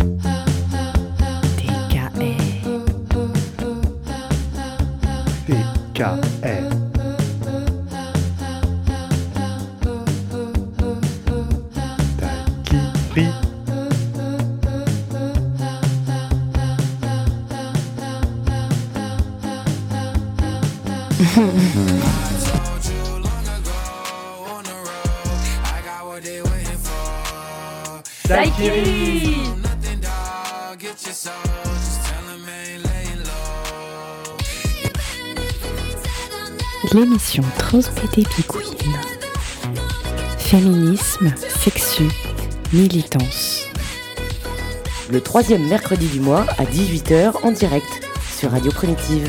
Daiquiri. L'émission Transpédépicouine. Féminisme, sexu, militance. Le 3e mercredi du mois à 18h en direct sur Radio Primitive.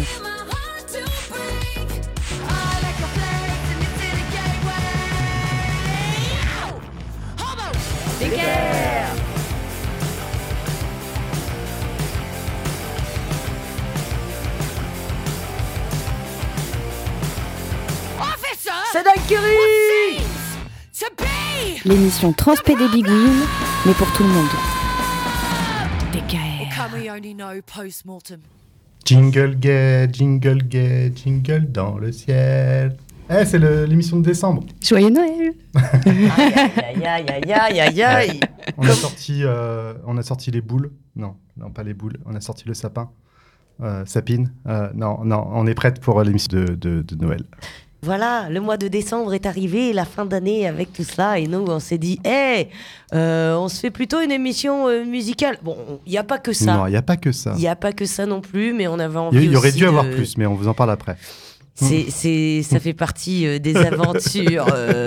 C'est Daiquiri. L'émission Transpédébigouine, mais pour tout le monde. Jingle gay, jingle dans le ciel. C'est l'émission de décembre. Joyeux Noël. Aïe. On a sorti les boules. Non, pas les boules. On a sorti le sapin. Sapine. Non, on est prête pour l'émission de Noël. Voilà, le mois de décembre est arrivé, la fin d'année avec tout cela, et nous, on s'est dit, on se fait plutôt une émission musicale. Bon, il n'y a pas que ça. Non, il n'y a pas que ça. Il n'y a pas que ça non plus, mais on avait envie Il y aurait aussi dû avoir plus, mais on vous en parle après. Ça fait partie des aventures.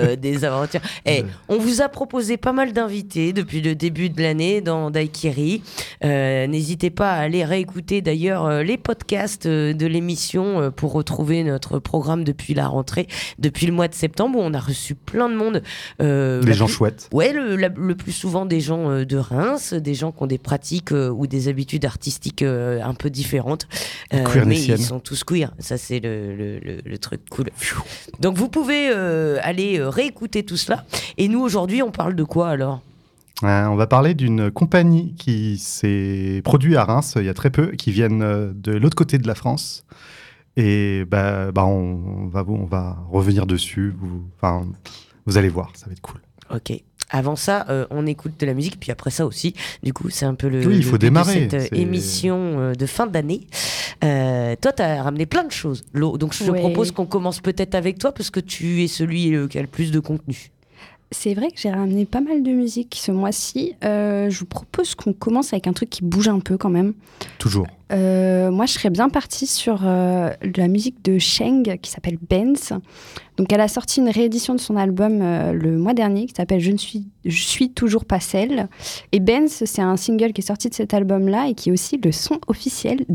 On vous a proposé pas mal d'invités depuis le début de l'année dans Daiquiri. N'hésitez pas à aller réécouter d'ailleurs les podcasts de l'émission pour retrouver notre programme depuis la rentrée, depuis le mois de septembre où on a reçu plein de monde. Des gens chouettes. Ouais, le plus souvent des gens de Reims, des gens qui ont des pratiques ou des habitudes artistiques un peu différentes. Mais ils sont tous queer. Ça, c'est le truc cool. Donc vous pouvez aller réécouter tout cela. Et nous aujourd'hui on parle de quoi alors ? On va parler d'une compagnie qui s'est produite à Reims il y a très peu, qui viennent de l'autre côté de la France. Et on va revenir dessus. Vous allez voir, ça va être cool. Ok. Avant ça, on écoute de la musique, puis après ça aussi, du coup, c'est un peu le il faut démarrer, de cette émission de fin d'année. Toi, tu as ramené plein de choses. Donc, je te propose qu'on commence peut-être avec toi, parce que tu es celui qui a le plus de contenu. C'est vrai que j'ai ramené pas mal de musique ce mois-ci. Je vous propose qu'on commence avec un truc qui bouge un peu quand même. Toujours. Moi, je serais bien partie sur la musique de Sheng qui s'appelle Benz. Donc, elle a sorti une réédition de son album le mois dernier qui s'appelle Je suis toujours pas celle. Et Benz, c'est un single qui est sorti de cet album-là et qui est aussi le son officiel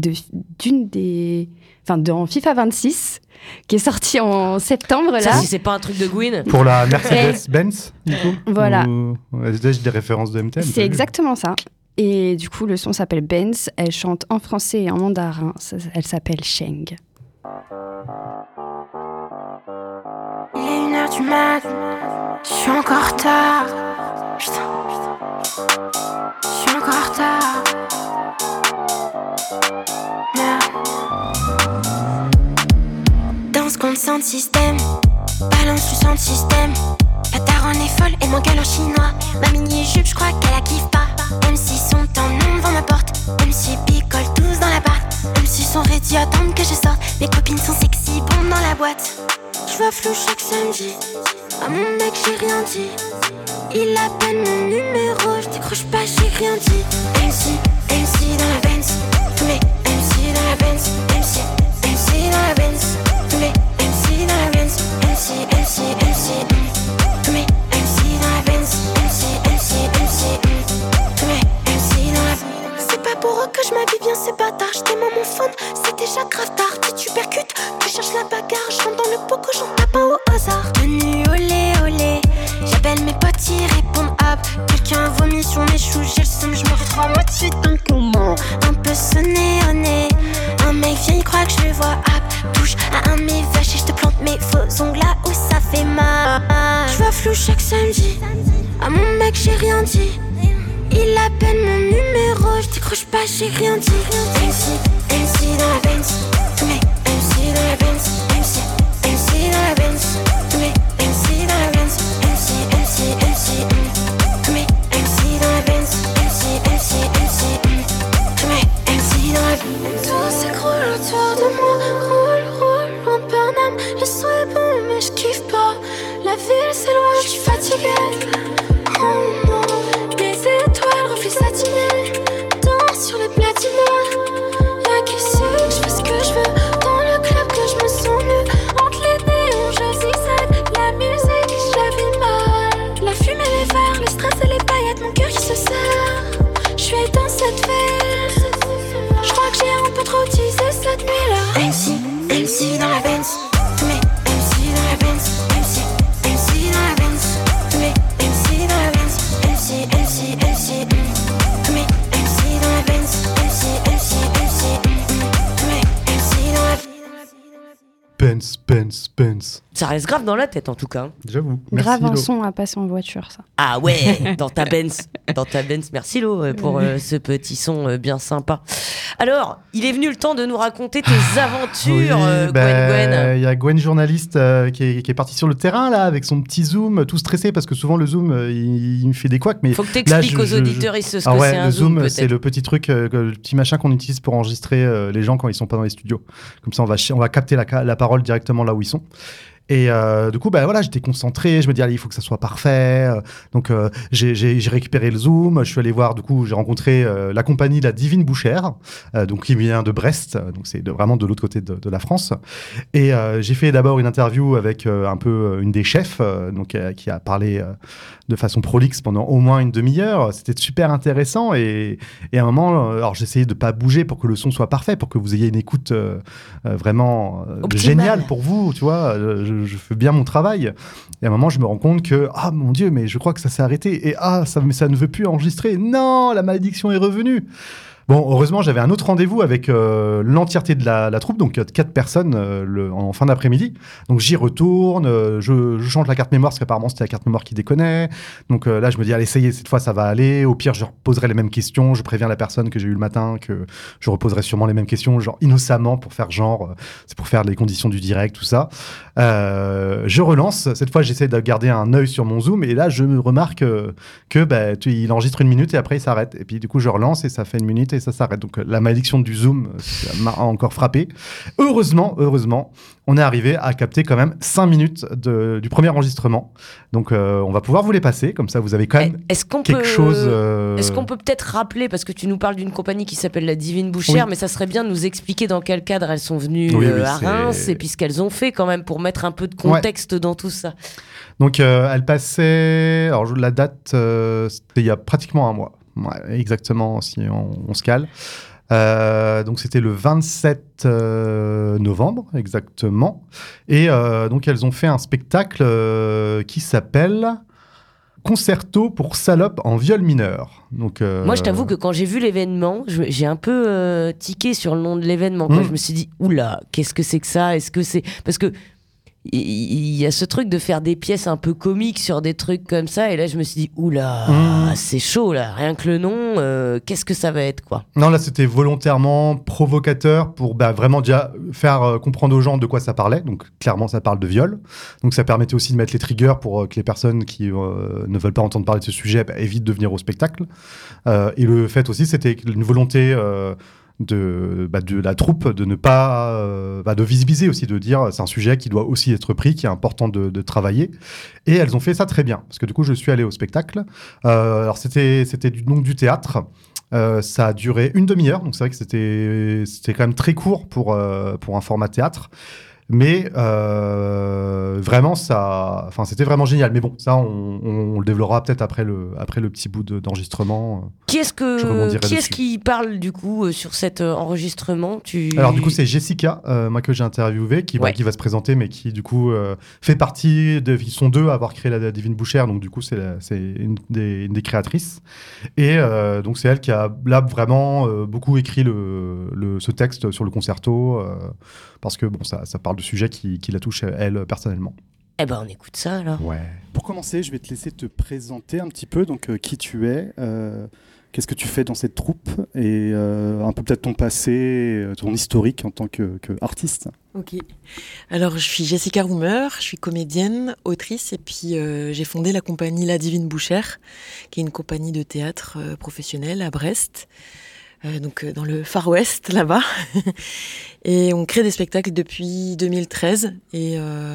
dans FIFA 26 qui est sorti en septembre. Ça, là. si c'est pas un truc de Gwyn. Pour la Mercedes-Benz, du coup. Voilà. J'ai des références de MTN. C'est exactement ça. Et du coup, le son s'appelle Benz. Elle chante en français et en mandarin. Elle s'appelle Sheng. Il est 1h du mat, je suis encore en retard. Putain, je suis encore en retard. Danse contre sound système, balance du sound système. La daronne est folle et moi gueule en chinois. Ma mini-jupe, je crois qu'elle la kiffe pas. Même si sont en nom devant ma porte, même si picole tous dans la barre, même si sont ready attendent que je sorte. Mes copines sont sexy, bon dans la boîte. Je vois flou chaque samedi. À mon mec j'ai rien dit. Il appelle mon numéro, je décroche pas, j'ai rien dit. MC dans la Benz. Tous les MC dans la Benz. MC dans la Benz. Tous les MC dans la Benz. MC tous les MC dans la Benz. MC tous les MC dans la Benz. C'est pas pour eux que je m'habille bien, c'est bâtard. J'étais mon phone, c'est déjà grave tard. Si tu percutes, tu cherches la bagarre. Je rentre dans le poco, j'en tape pas au hasard. Tenue olé olé, j'appelle mes potes, ils répondent hop. Quelqu'un vomit sur mes choux, j'ai le seum, je me retrouve à moitié dans le comment. Un peu sonné au nez, un mec vient, il croit que je le vois hop. Touche à un de mes vaches et je te plante mes faux ongles là où ça fait mal. Je vois flou chaque samedi, à mon mec j'ai rien dit. Il appelle mon numéro, décroche pas, j'ai rien dit. MC dans la Benz. Tous mes MC dans la Benz. MC dans la Benz. Tous mes MC dans la Benz. MC. Tous mes MC dans la Benz. MC. Tous mes MC dans la Benz. Tout s'écroule autour de moi. Roule, en Paname. Le son est bon, mais je kiffe pas. La ville c'est loin, je suis fatiguée. Oh non, les étoiles reflets satinés. Danse sur les platinos. Y'a qu'ici que je fais ce que je veux. Dans le club que je me sens mieux. Entre les néons, je zigzag. La musique, je la vis mal. La fumée, les verres, le stress et les paillettes. Mon cœur qui se serre. Je suis dans cette ville. Je crois que j'ai un peu trop teasé cette nuit-là. MC dans la Benz. Tous mes MC dans la Benz. MC dans la Benz. Tous mes MC dans la Benz. MC. Tous mes MC dans la Benz. MC. Tous mes MC dans la Benz. Ça reste grave dans la tête en tout cas. J'avoue. Merci, Grave un Lo. son à passer en voiture, ça. Ah ouais, dans ta Benz. Merci Lo pour ce petit son bien sympa. Alors, il est venu le temps de nous raconter tes aventures, Gwen. Il y a Gwen, journaliste, qui est partie sur le terrain là, avec son petit zoom, tout stressé parce que souvent le zoom, il me fait des couacs. Mais faut que t'expliques aux auditeurs ce que c'est un le zoom. Zoom, Peut-être. c'est le petit truc, le petit machin qu'on utilise pour enregistrer les gens quand ils sont pas dans les studios. Comme ça, on va capter la parole directement là où ils sont. Et du coup, voilà, j'étais concentré. Je me dis, allez, il faut que ça soit parfait. Donc, j'ai récupéré le Zoom. Je suis allé voir, du coup, j'ai rencontré la compagnie La Divine Bouchère, donc qui vient de Brest. Donc, c'est vraiment de l'autre côté de la France. Et j'ai fait d'abord une interview avec un peu une des chefs, donc qui a parlé de façon prolixe pendant au moins une demi-heure. C'était super intéressant. Et à un moment, alors j'essayais de pas bouger pour que le son soit parfait, pour que vous ayez une écoute vraiment géniale pour vous, tu vois. Je fais bien mon travail. Et à un moment, je me rends compte que, ah mon Dieu, mais je crois que ça s'est arrêté. Et ça ne veut plus enregistrer. Non, la malédiction est revenue. Bon, heureusement, j'avais un autre rendez-vous avec l'entièreté de la troupe, donc 4 personnes en fin d'après-midi. Donc j'y retourne, je change la carte mémoire, parce qu'apparemment c'était la carte mémoire qui déconnait. Donc là, je me dis, allez, ça y est, cette fois ça va aller. Au pire, je reposerai les mêmes questions. Je préviens la personne que j'ai eue le matin que je reposerai sûrement les mêmes questions, genre innocemment, pour faire genre, c'est pour faire les conditions du direct, tout ça. Je relance. Cette fois, j'essaie de garder un œil sur mon Zoom, et là, je me remarque il enregistre 1 minute et après il s'arrête. Et puis du coup, je relance et ça fait 1 minute et ça s'arrête. Donc la malédiction du Zoom ça m'a encore frappé. Heureusement, on est arrivé à capter quand même 5 minutes du premier enregistrement. Donc on va pouvoir vous les passer, comme ça vous avez quand même quelque chose. Est-ce qu'on peut peut-être rappeler, parce que tu nous parles d'une compagnie qui s'appelle La Divine Bouchère, mais ça serait bien de nous expliquer dans quel cadre elles sont venues à Reims et puis ce qu'elles ont fait quand même pour mettre un peu de contexte dans tout ça. Donc elle passait, alors la date c'était il y a pratiquement 1 mois. Ouais, exactement, si on se cale. Donc c'était le 27 novembre, exactement. Et donc elles ont fait un spectacle qui s'appelle Concerto pour salope en viol mineur. Donc, moi, je t'avoue que quand j'ai vu l'événement, j'ai un peu tiqué sur le nom de l'événement. Je me suis dit, oula, qu'est-ce que c'est que ça ? Est-ce que c'est... Parce que il y a ce truc de faire des pièces un peu comiques sur des trucs comme ça, et là je me suis dit oula, c'est chaud là, rien que le nom, qu'est-ce que ça va être quoi. Non, là c'était volontairement provocateur pour vraiment déjà faire comprendre aux gens de quoi ça parlait. Donc clairement ça parle de viol, donc ça permettait aussi de mettre les triggers pour que les personnes qui ne veulent pas entendre parler de ce sujet évitent de venir au spectacle. Et le fait aussi, c'était une volonté de la troupe de ne pas de visibiliser aussi, de dire c'est un sujet qui doit aussi être pris, qui est important de travailler, et elles ont fait ça très bien, parce que du coup je suis allé au spectacle. Alors c'était du théâtre. Ça a duré 1 demi-heure, donc c'est vrai que c'était quand même très court pour un format théâtre. Mais vraiment, c'était vraiment génial. Mais bon, ça, on le développera peut-être après le petit bout d'enregistrement. Qui est-ce qui parle du coup sur cet enregistrement Alors du coup, c'est Jessica, moi que j'ai interviewé, qui va se présenter, mais qui du coup fait partie ils sont 2 à avoir créé la Divine Bouchère, donc du coup c'est une des créatrices. Et donc c'est elle qui a là vraiment beaucoup écrit ce texte sur le concerto. Parce que bon, ça parle de sujets qui la touchent elle personnellement. Eh ben, on écoute ça alors. Ouais. Pour commencer, je vais te laisser te présenter un petit peu, donc qui tu es, Qu'est-ce que tu fais dans cette troupe et un peu peut-être ton passé, ton historique en tant qu'artiste. Ok. Alors, je suis Jessica Roumer, je suis comédienne, autrice, et puis j'ai fondé la compagnie La Divine Bouchère, qui est une compagnie de théâtre professionnelle à Brest, donc dans le Far West, là-bas. Et on crée des spectacles depuis 2013, et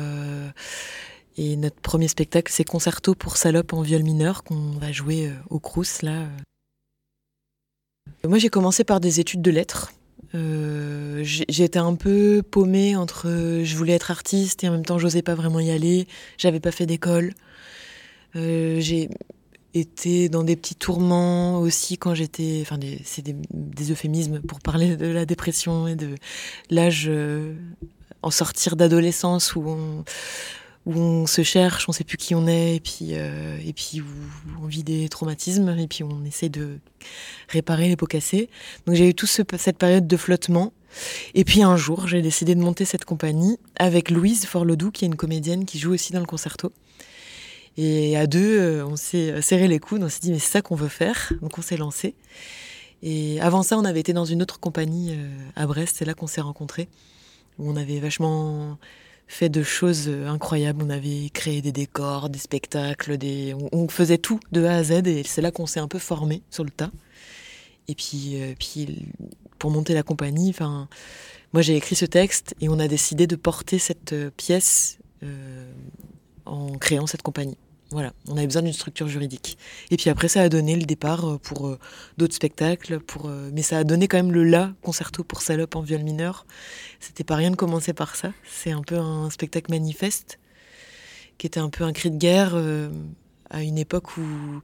notre premier spectacle, c'est Concerto pour salope en viol mineur, qu'on va jouer au Crous, là. Moi, j'ai commencé par des études de lettres. J'ai été un peu paumée entre je voulais être artiste et en même temps j'osais pas vraiment y aller. J'avais pas fait d'école. J'ai été dans des petits tourments aussi quand j'étais. Enfin, c'est des euphémismes pour parler de la dépression et de l'âge en sortir d'adolescence où on se cherche, on sait plus qui on est, et puis où on vit des traumatismes, et puis on essaie de réparer les pots cassés. Donc j'ai eu toute cette période de flottement. Et puis un jour, j'ai décidé de monter cette compagnie avec Louise Forlodou, qui est une comédienne qui joue aussi dans le Concerto. Et à deux, on s'est serré les coudes, on s'est dit mais c'est ça qu'on veut faire, donc on s'est lancé. Et avant ça, on avait été dans une autre compagnie à Brest, c'est là qu'on s'est rencontrés, où on avait vachement fait de choses incroyables. On avait créé des décors, des spectacles, on faisait tout de A à Z, et c'est là qu'on s'est un peu formé sur le tas. Et puis pour monter la compagnie, moi j'ai écrit ce texte et on a décidé de porter cette pièce en créant cette compagnie. Voilà, on avait besoin d'une structure juridique. Et puis après, ça a donné le départ pour d'autres spectacles, mais ça a donné quand même le Concerto pour salope en viol mineur. C'était pas rien de commencer par ça. C'est un peu un spectacle manifeste, qui était un peu un cri de guerre à une époque où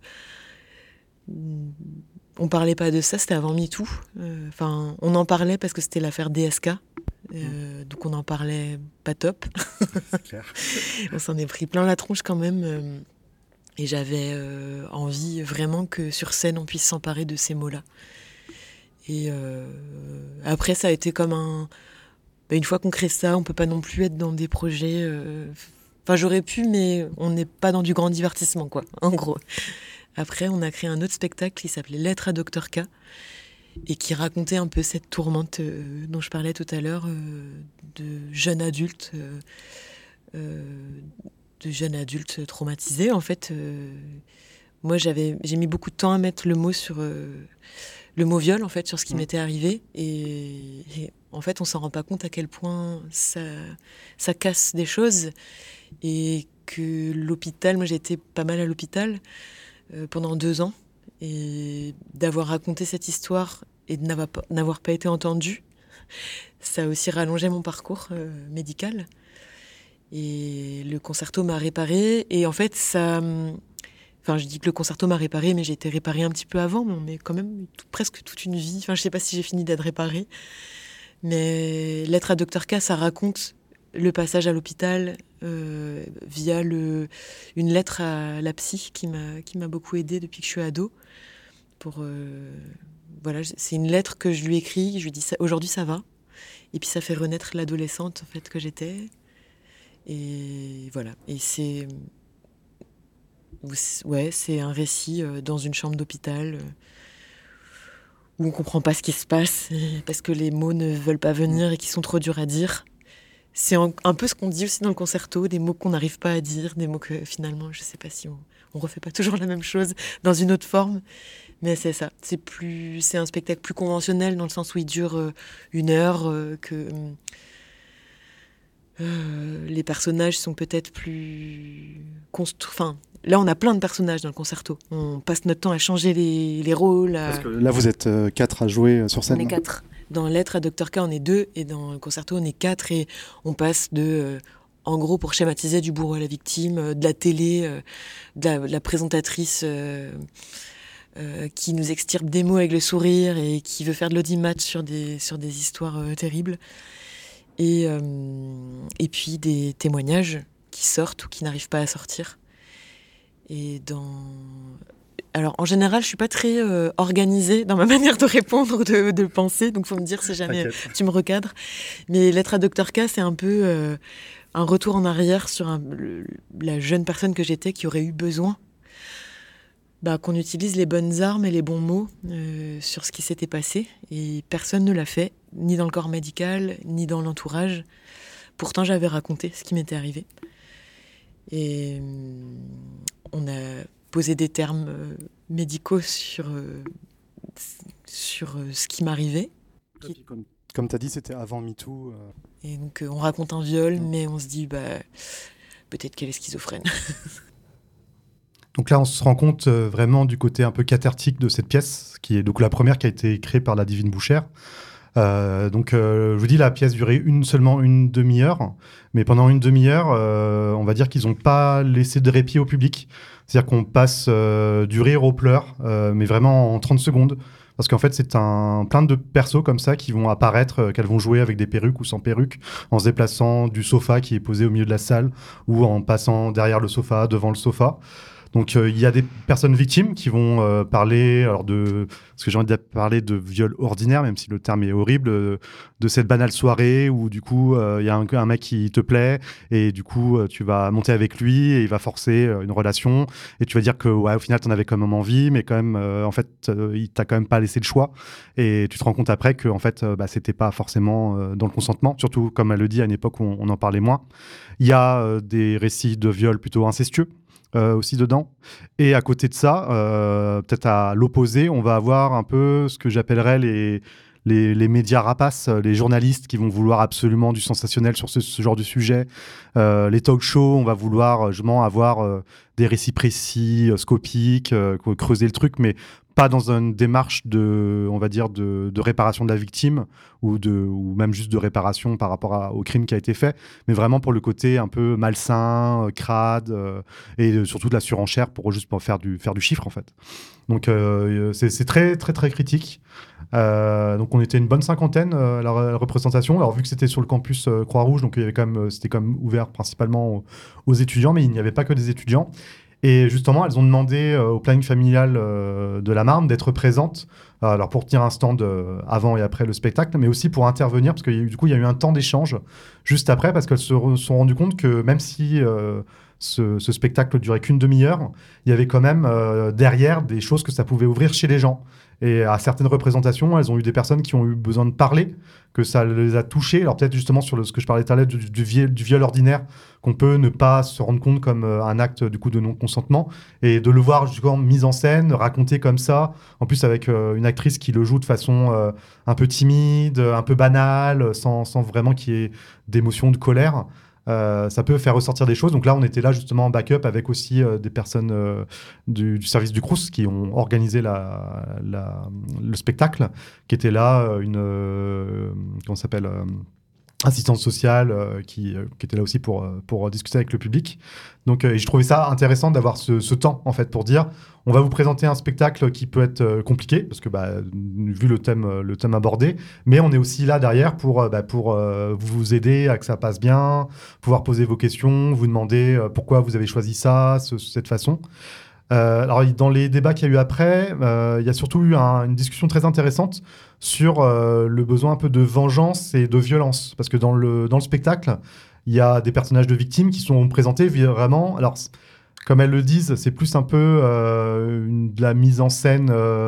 on parlait pas de ça, c'était avant MeToo. On en parlait parce que c'était l'affaire DSK. Donc on en parlait pas top. Clair. On s'en est pris plein la tronche quand même. Et j'avais envie vraiment que sur scène on puisse s'emparer de ces mots-là. Et après ça a été comme une fois qu'on crée ça, on peut pas non plus être dans des projets... j'aurais pu, mais on n'est pas dans du grand divertissement, quoi, en gros. Après, on a créé un autre spectacle qui s'appelait Lettre à Dr K, et qui racontait un peu cette tourmente dont je parlais tout à l'heure, de jeunes adultes traumatisés. En fait, moi, j'ai mis beaucoup de temps à mettre le mot sur le mot viol, en fait, sur ce qui m'était arrivé. Et en fait, on s'en rend pas compte à quel point ça casse des choses. Et que l'hôpital, moi, j'ai été pas mal à l'hôpital pendant 2 ans. Et d'avoir raconté cette histoire et de n'avoir pas été entendue, ça a aussi rallongé mon parcours médical. Et le Concerto m'a réparée. Et en fait, je dis que le Concerto m'a réparée, mais j'ai été réparée un petit peu avant. Mais on est quand même presque toute une vie. Je sais pas si j'ai fini d'être réparée. Mais Lettre à Dr K, ça raconte le passage à l'hôpital via une lettre à la psy qui m'a beaucoup aidée depuis que je suis ado. C'est une lettre que je lui écris, je lui dis aujourd'hui ça va, et puis ça fait renaître l'adolescente en fait que j'étais. Et voilà, et c'est un récit dans une chambre d'hôpital où on comprend pas ce qui se passe parce que les mots ne veulent pas venir et qui sont trop durs à dire. C'est un peu ce qu'on dit aussi dans le Concerto, des mots qu'on n'arrive pas à dire, des mots que finalement, je sais pas si on refait pas toujours la même chose dans une autre forme, mais c'est ça. C'est un spectacle plus conventionnel dans le sens où il dure 1 heure, que les personnages sont peut-être plus là, on a plein de personnages dans le Concerto. On passe notre temps à changer les rôles. Parce que là, vous êtes 4 à jouer sur scène. On est 4. Dans Lettre à Dr K, on est 2, et dans le Concerto, on est 4, et on passe en gros, pour schématiser, du bourreau à la victime, de la télé, de la présentatrice qui nous extirpe des mots avec le sourire et qui veut faire de l'audimat sur des histoires terribles. Et puis des témoignages qui sortent ou qui n'arrivent pas à sortir. Alors, en général, je suis pas très organisée dans ma manière de répondre ou de penser, donc faut me dire si jamais tu me recadres. Mais Lettre à Dr K, c'est un peu un retour en arrière sur la jeune personne que j'étais qui aurait eu besoin qu'on utilise les bonnes armes et les bons mots sur ce qui s'était passé. Et personne ne l'a fait, ni dans le corps médical, ni dans l'entourage. Pourtant, j'avais raconté ce qui m'était arrivé. Et on a posé des termes médicaux sur ce qui m'arrivait. Comme tu as dit, c'était avant MeToo. Et donc, on raconte un viol, mais on se dit, peut-être qu'elle est schizophrène. Donc là, on se rend compte vraiment du côté un peu cathartique de cette pièce, qui est donc la première qui a été créée par la Divine Bouchère. Je vous dis, la pièce durait seulement une demi-heure, mais pendant une demi-heure, on va dire qu'ils n'ont pas laissé de répit au public. C'est-à-dire qu'on passe du rire aux pleurs, mais vraiment en 30 secondes. Parce qu'en fait, c'est plein de persos comme ça qui vont apparaître, qu'elles vont jouer avec des perruques ou sans perruques, en se déplaçant du sofa qui est posé au milieu de la salle, ou en passant derrière le sofa, devant le sofa. Donc il y a des personnes victimes qui vont parler parce que j'ai envie de parler de viol ordinaire, même si le terme est horrible, de cette banale soirée où du coup il y a un mec qui te plaît et du coup tu vas monter avec lui et il va forcer une relation et tu vas dire que au final t'en avais quand même envie, mais quand même en fait il t'a quand même pas laissé le choix et tu te rends compte après que en fait c'était pas forcément dans le consentement, surtout comme elle le dit à une époque où on en parlait moins. Il y a des récits de viol plutôt incestueux. Aussi dedans. Et à côté de ça, peut-être à l'opposé, on va avoir un peu ce que j'appellerais les médias rapaces, les journalistes qui vont vouloir absolument du sensationnel sur ce genre de sujet. Les talk shows, on va vouloir justement avoir des récits précis, scopiques, creuser le truc, mais pas dans une démarche de réparation de la victime ou même juste de réparation par rapport au crime qui a été fait, mais vraiment pour le côté un peu malsain, crade et surtout de la surenchère pour faire du chiffre en fait. Donc c'est très très très critique. Donc on était une bonne cinquantaine à la représentation. Alors vu que c'était sur le campus Croix-Rouge, donc il y avait c'était quand même ouvert principalement aux étudiants, mais il n'y avait pas que des étudiants. Et justement, elles ont demandé au planning familial de la Marne d'être présentes, alors pour tenir un stand avant et après le spectacle, mais aussi pour intervenir, parce que du coup, il y a eu un temps d'échange juste après, parce qu'elles se sont rendues compte que même si ce spectacle durait qu'une demi-heure, il y avait quand même derrière des choses que ça pouvait ouvrir chez les gens. Et à certaines représentations, elles ont eu des personnes qui ont eu besoin de parler, que ça les a touchées. Alors peut-être justement sur ce que je parlais tout à l'heure du viol ordinaire, qu'on peut ne pas se rendre compte comme un acte du coup de non-consentement, et de le voir justement mis en scène, raconté comme ça, en plus avec une actrice qui le joue de façon un peu timide, un peu banale, sans vraiment qu'il y ait d'émotion, de colère. Ça peut faire ressortir des choses. Donc là, on était là justement en backup avec aussi des personnes du service du Crous qui ont organisé le spectacle, qui était là, comment ça s'appelle, assistante sociale qui était là aussi pour discuter avec le public. Donc je trouvais ça intéressant d'avoir ce temps en fait pour dire on va vous présenter un spectacle qui peut être compliqué parce que vu le thème abordé, mais on est aussi là derrière pour vous aider à que ça passe bien, pouvoir poser vos questions, vous demander pourquoi vous avez choisi ça, cette façon. Alors dans les débats qu'il y a eu après, il y a surtout eu une discussion très intéressante sur le besoin un peu de vengeance et de violence, parce que dans le spectacle, il y a des personnages de victimes qui sont présentés vraiment. Alors, comme elles le disent, c'est plus un peu de la mise en scène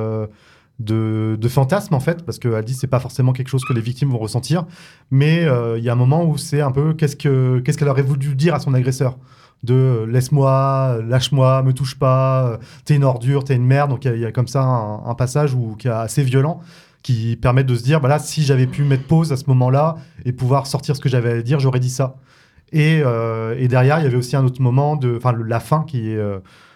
de fantasme en fait, parce qu'elles disent c'est pas forcément quelque chose que les victimes vont ressentir, mais il y a un moment où c'est un peu qu'est-ce qu'elle aurait voulu dire à son agresseur. De laisse-moi, lâche-moi, me touche pas, t'es une ordure, t'es une merde. Donc il y a comme ça un passage qui est assez violent, qui permet de se dire, là, si j'avais pu mettre pause à ce moment-là et pouvoir sortir ce que j'avais à dire, j'aurais dit ça. Et derrière, il y avait aussi un autre moment, la fin qui est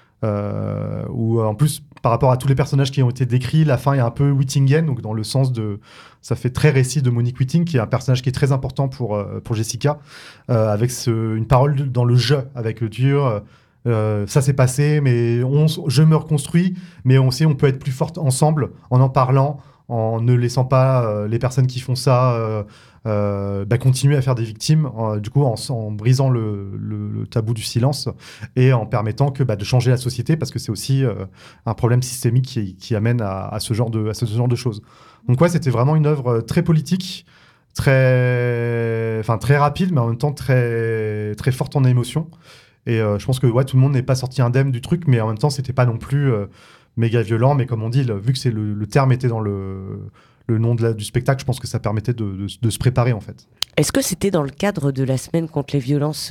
où en plus, par rapport à tous les personnages qui ont été décrits, la fin est un peu Whittingienne, donc dans le sens ça fait très récit de Monique Witting, qui est un personnage qui est très important pour Jessica, avec une parole dans le « je », avec le dur. Ça s'est passé, mais je me reconstruis, mais on peut être plus forte ensemble en parlant, en ne laissant pas les personnes qui font ça continuer à faire des victimes, du coup en brisant le tabou du silence et en permettant de changer la société, parce que c'est aussi un problème systémique qui amène à ce genre de choses. Donc ouais, c'était vraiment une œuvre très politique, très rapide, mais en même temps très, très forte en émotion. Et je pense que tout le monde n'est pas sorti indemne du truc, mais en même temps, c'était pas non plus méga violent. Mais comme on dit, vu que le terme était dans le nom du spectacle, je pense que ça permettait de se préparer, en fait. Est-ce que c'était dans le cadre de la semaine contre les violences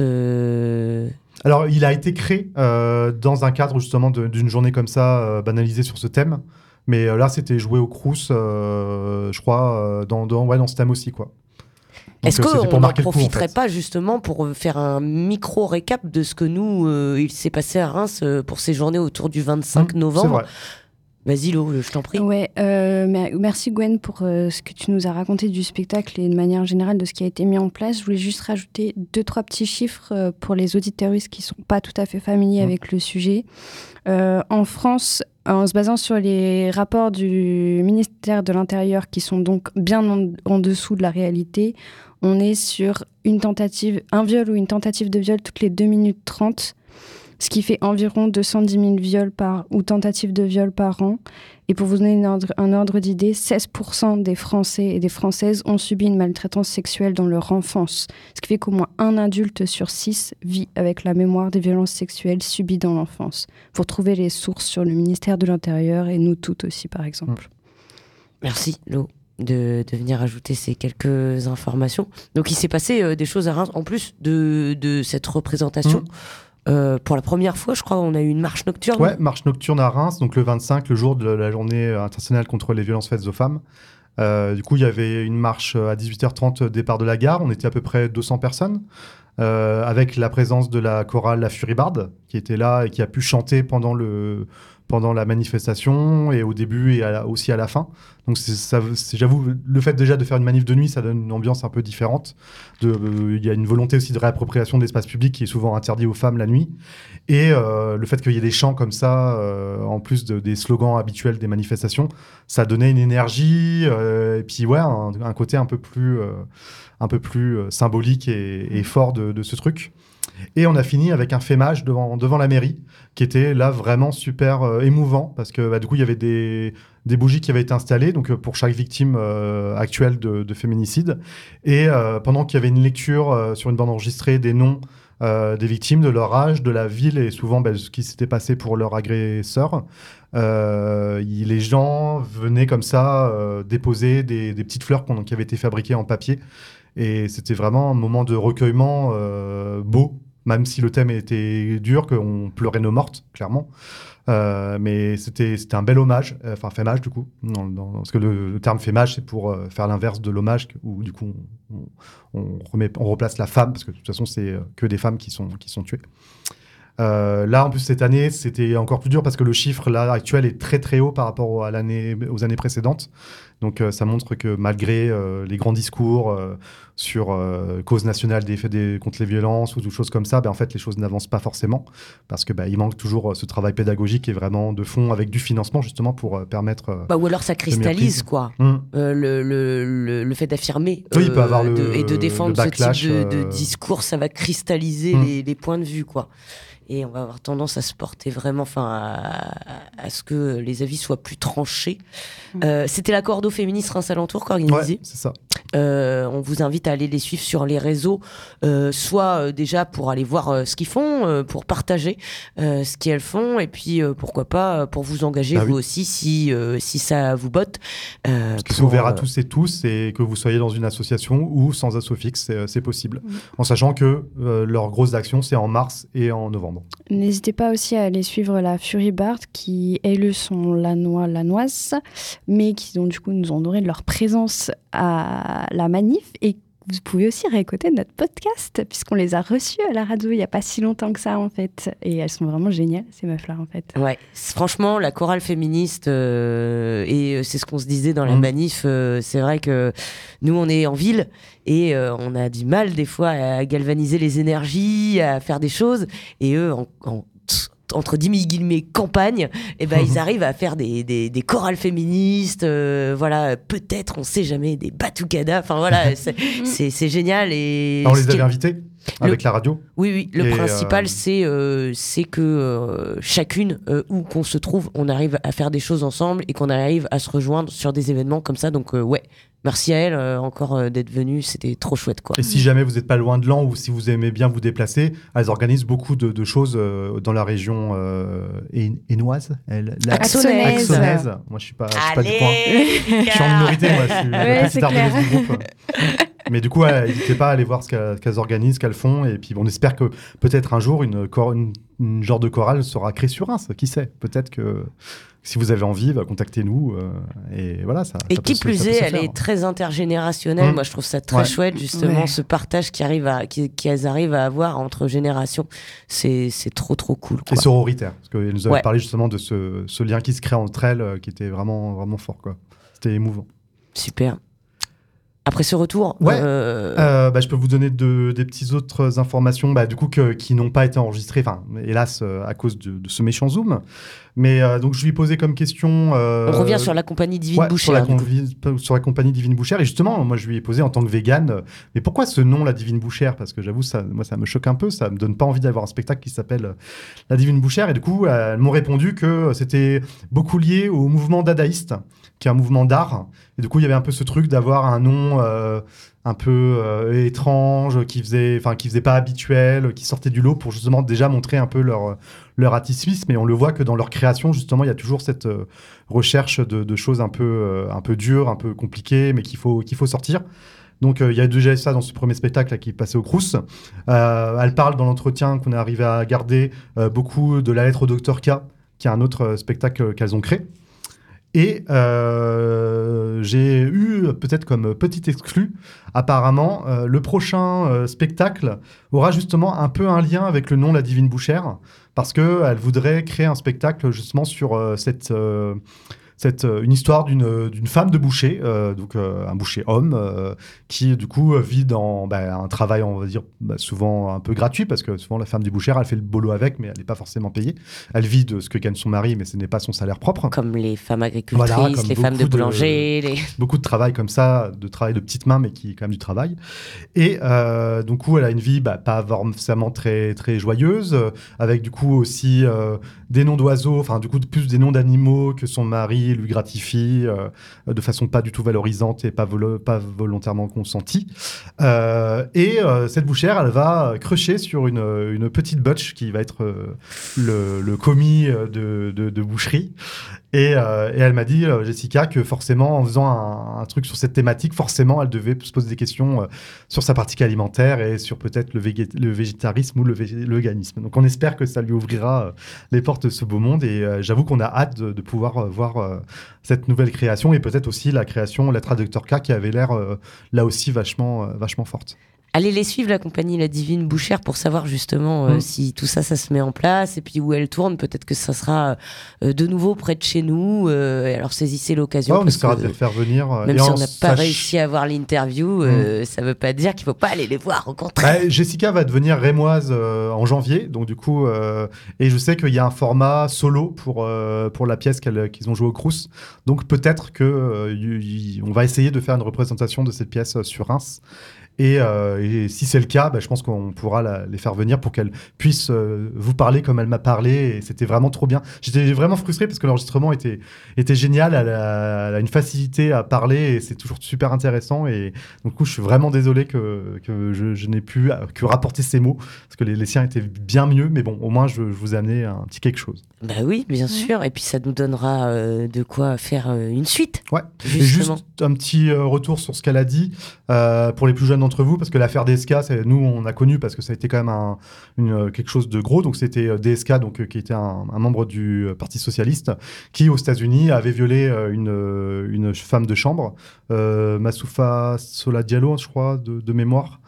Alors, il a été créé dans un cadre, justement, d'une journée comme ça, banalisée sur ce thème. Mais là, c'était joué au Crous, je crois, dans ce thème aussi, quoi. Donc, est-ce qu'on n'en profiterait pas justement pour faire un micro-récap de ce que il s'est passé à Reims pour ces journées autour du 25 novembre. C'est vrai. Vas-y Lo, je t'en prie. Ouais, merci Gwen pour ce que tu nous as raconté du spectacle et de manière générale de ce qui a été mis en place. Je voulais juste rajouter 2-3 petits chiffres pour les auditeurs qui ne sont pas tout à fait familiers avec le sujet. En France, en se basant sur les rapports du ministère de l'Intérieur qui sont donc bien en dessous de la réalité, on est sur un viol ou une tentative de viol toutes les 2 minutes 30, ce qui fait environ 210 000 viols ou tentatives de viol par an. Et pour vous donner un ordre d'idée, 16% des Français et des Françaises ont subi une maltraitance sexuelle dans leur enfance, ce qui fait qu'au moins un adulte sur 6 vit avec la mémoire des violences sexuelles subies dans l'enfance. Vous retrouvez les sources sur le ministère de l'Intérieur et nous toutes aussi, par exemple. Merci, Lo, de venir ajouter ces quelques informations. Donc, il s'est passé des choses à Reims, en plus de cette représentation. Pour la première fois, je crois, on a eu une marche nocturne. Ouais, marche nocturne à Reims, donc le 25, le jour de la journée internationale contre les violences faites aux femmes. Du coup, il y avait une marche à 18h30, départ de la gare. On était à peu près 200 personnes, avec la présence de la chorale La Furibarde, qui était là et qui a pu chanter pendant la manifestation, et au début et aussi à la fin. Donc j'avoue, le fait déjà de faire une manif de nuit, ça donne une ambiance un peu différente. Il y a une volonté aussi de réappropriation de l'espace public qui est souvent interdit aux femmes la nuit. Et le fait qu'il y ait des chants comme ça, en plus des slogans habituels des manifestations, ça donnait une énergie, et puis un côté un peu plus symbolique et fort de ce truc. Et on a fini avec un fémage devant la mairie, qui était là vraiment super émouvant, parce que du coup, il y avait des bougies qui avaient été installées donc, pour chaque victime actuelle de féminicide. Et pendant qu'il y avait une lecture sur une bande enregistrée des noms des victimes, de leur âge, de la ville et souvent ce qui s'était passé pour leur agresseur, les gens venaient comme ça déposer des petites fleurs qui avaient été fabriquées en papier. Et c'était vraiment un moment de recueillement beau, même si le thème était dur, qu'on pleurait nos mortes, clairement. Mais c'était un bel hommage, fémage du coup, parce que le terme fémage, c'est pour faire l'inverse de l'hommage, où du coup on replace la femme, parce que de toute façon c'est que des femmes qui sont tuées. Là, en plus, cette année, c'était encore plus dur parce que le chiffre là, actuel est très très haut par rapport aux années précédentes. Donc ça montre que malgré les grands discours sur cause nationale contre les violences ou toutes choses comme ça, en fait les choses n'avancent pas forcément parce que il manque toujours ce travail pédagogique et vraiment de fond avec du financement justement pour permettre. Ou alors ça cristallise quoi. Le fait d'affirmer il peut avoir et de défendre ce type de discours, ça va cristalliser les points de vue quoi. Et on va avoir tendance à se porter vraiment, à ce que les avis soient plus tranchés. C'était la Cordo féministe Reims Alentour qu'organisée. Ouais, c'est ça. On vous invite à aller les suivre sur les réseaux, soit déjà pour aller voir ce qu'ils font, pour partager ce qu'elles font, et puis pourquoi pas pour vous engager vous aussi si ça vous botte. Parce que c'est ouvert à tous et que vous soyez dans une association ou sans asso fixe, c'est possible. En sachant que leurs grosses actions, c'est en mars et en novembre. N'hésitez pas aussi à aller suivre la Furibarde, qui elles sont lanoises, mais qui du coup nous ont honoré de leur présence à la manif. Et vous pouvez aussi réécouter notre podcast, puisqu'on les a reçues à la radio il n'y a pas si longtemps que ça en fait. Et elles sont vraiment géniales, ces meufs-là en fait. Ouais, franchement, la chorale féministe, et c'est ce qu'on se disait dans la manif, c'est vrai que nous on est en ville et on a du mal des fois à galvaniser les énergies, à faire des choses, et eux entre 10 000 guillemets campagne, ils arrivent à faire des chorales féministes, peut-être, on sait jamais, des batucadas, c'est génial. Et on les avait invités. avec la radio. Oui. Le principal, c'est que chacune, où qu'on se trouve, on arrive à faire des choses ensemble et qu'on arrive à se rejoindre sur des événements comme ça. Donc, merci à elle encore d'être venue. C'était trop chouette, quoi. Et si jamais vous n'êtes pas loin de Laon ou si vous aimez bien vous déplacer, elles organisent beaucoup de choses dans la région hainoise. Axonaise. Moi, je suis pas du coin. Je suis en minorité, moi. Je suis la petite ardennaise du groupe. Mais du coup, n'hésitez pas à aller voir ce qu'elles organisent, ce qu'elles font. Et puis, on espère que peut-être un jour, une genre de chorale sera créée sur Reims. Qui sait ? Peut-être que si vous avez envie, contactez-nous. Et voilà, ça. Et ça qui peut plus est, se elle faire. est très intergénérationnelle. Moi, je trouve ça très chouette, justement, ce partage qu'elles arrivent à avoir entre générations. C'est trop, trop cool, quoi. Et sororitaire. Parce qu'elle nous avait parlé justement de ce lien qui se crée entre elles, qui était vraiment, vraiment fort, quoi. C'était émouvant. Super. Après ce retour, je peux vous donner des petites autres informations, du coup qui n'ont pas été enregistrées, hélas à cause de ce méchant Zoom. Mais donc je lui ai posé comme question. On revient sur la compagnie Divine Bouchère. Sur la compagnie Divine Bouchère. Et justement, moi je lui ai posé en tant que végane, mais pourquoi ce nom, la Divine Bouchère ? Parce que j'avoue, ça me choque un peu, ça me donne pas envie d'avoir un spectacle qui s'appelle La Divine Bouchère. Et du coup, elles m'ont répondu que c'était beaucoup lié au mouvement dadaïste, qui est un mouvement d'art. Et du coup, il y avait un peu ce truc d'avoir un nom un peu étrange, qui faisait pas habituel, qui sortait du lot pour justement déjà montrer un peu leur atypisme. Et on le voit que dans leur création, justement, il y a toujours cette recherche de choses un peu dures, un peu compliquées, mais qu'il faut sortir. Donc, il y a déjà ça dans ce premier spectacle là, qui est passé au Crous. Elle parle dans l'entretien qu'on est arrivé à garder beaucoup de La Lettre au Docteur K, qui est un autre spectacle qu'elles ont créé. Et j'ai eu, peut-être comme petit exclu, apparemment, le prochain spectacle aura justement un peu un lien avec le nom La Divine Bouchère, parce qu'elle voudrait créer un spectacle justement sur une histoire d'une femme de boucher, un boucher homme, qui du coup vit dans un travail, on va dire, souvent un peu gratuit, parce que souvent la femme du boucher, elle fait le boulot avec, mais elle n'est pas forcément payée. Elle vit de ce que gagne son mari, mais ce n'est pas son salaire propre. Comme les femmes agricultrices, les femmes de boulanger. Beaucoup de travail comme ça, de travail de petites mains, mais qui est quand même du travail. Et du coup, elle a une vie pas forcément très, très joyeuse, avec du coup aussi des noms d'oiseaux, enfin du coup plus des noms d'animaux que son mari lui gratifie de façon pas du tout valorisante et pas volontairement consentie. Cette bouchère, elle va crusher sur une petite butch qui va être le commis de boucherie. Et elle m'a dit, Jessica, que forcément, en faisant un truc sur cette thématique, forcément, elle devait se poser des questions sur sa pratique alimentaire et sur peut-être le végétarisme ou le véganisme. Donc, on espère que ça lui ouvrira les portes de ce beau monde. Et j'avoue qu'on a hâte de pouvoir voir cette nouvelle création et peut-être aussi la création Lettre à Dr K qui avait l'air là aussi vachement forte. Allez les suivre, la compagnie La Divine Bouchère, pour savoir justement si tout ça se met en place et puis où elle tourne. Peut-être que ça sera de nouveau près de chez nous. Alors saisissez l'occasion. On essaiera de les faire venir. Même si on n'a pas réussi à avoir l'interview, ça ne veut pas dire qu'il ne faut pas aller les voir, au contraire. Jessica va devenir rémoise en janvier. Donc du coup, et je sais qu'il y a un format solo pour la pièce qu'ils ont jouée au Crous. Donc peut-être qu'on va essayer de faire une représentation de cette pièce sur Reims. Et si c'est le cas, je pense qu'on pourra les faire venir pour qu'elle puisse vous parler comme elle m'a parlé. Et c'était vraiment trop bien. J'étais vraiment frustré parce que l'enregistrement était génial. Elle a une facilité à parler et c'est toujours super intéressant. Et donc, du coup, je suis vraiment désolé que je n'ai pu que rapporter ces mots parce que les siens étaient bien mieux. Mais bon, au moins, je vous ai amené un petit quelque chose. Bah oui, bien sûr. Et puis, ça nous donnera de quoi faire une suite. Ouais. Et juste un petit retour sur ce qu'elle a dit pour les plus jeunes d'entre vous, parce que l'affaire DSK, nous on a connu parce que ça a été quand même quelque chose de gros. Donc c'était DSK, qui était un membre du Parti socialiste, qui aux États-Unis avait violé une femme de chambre, Massoufa Sola Diallo, je crois, de mémoire.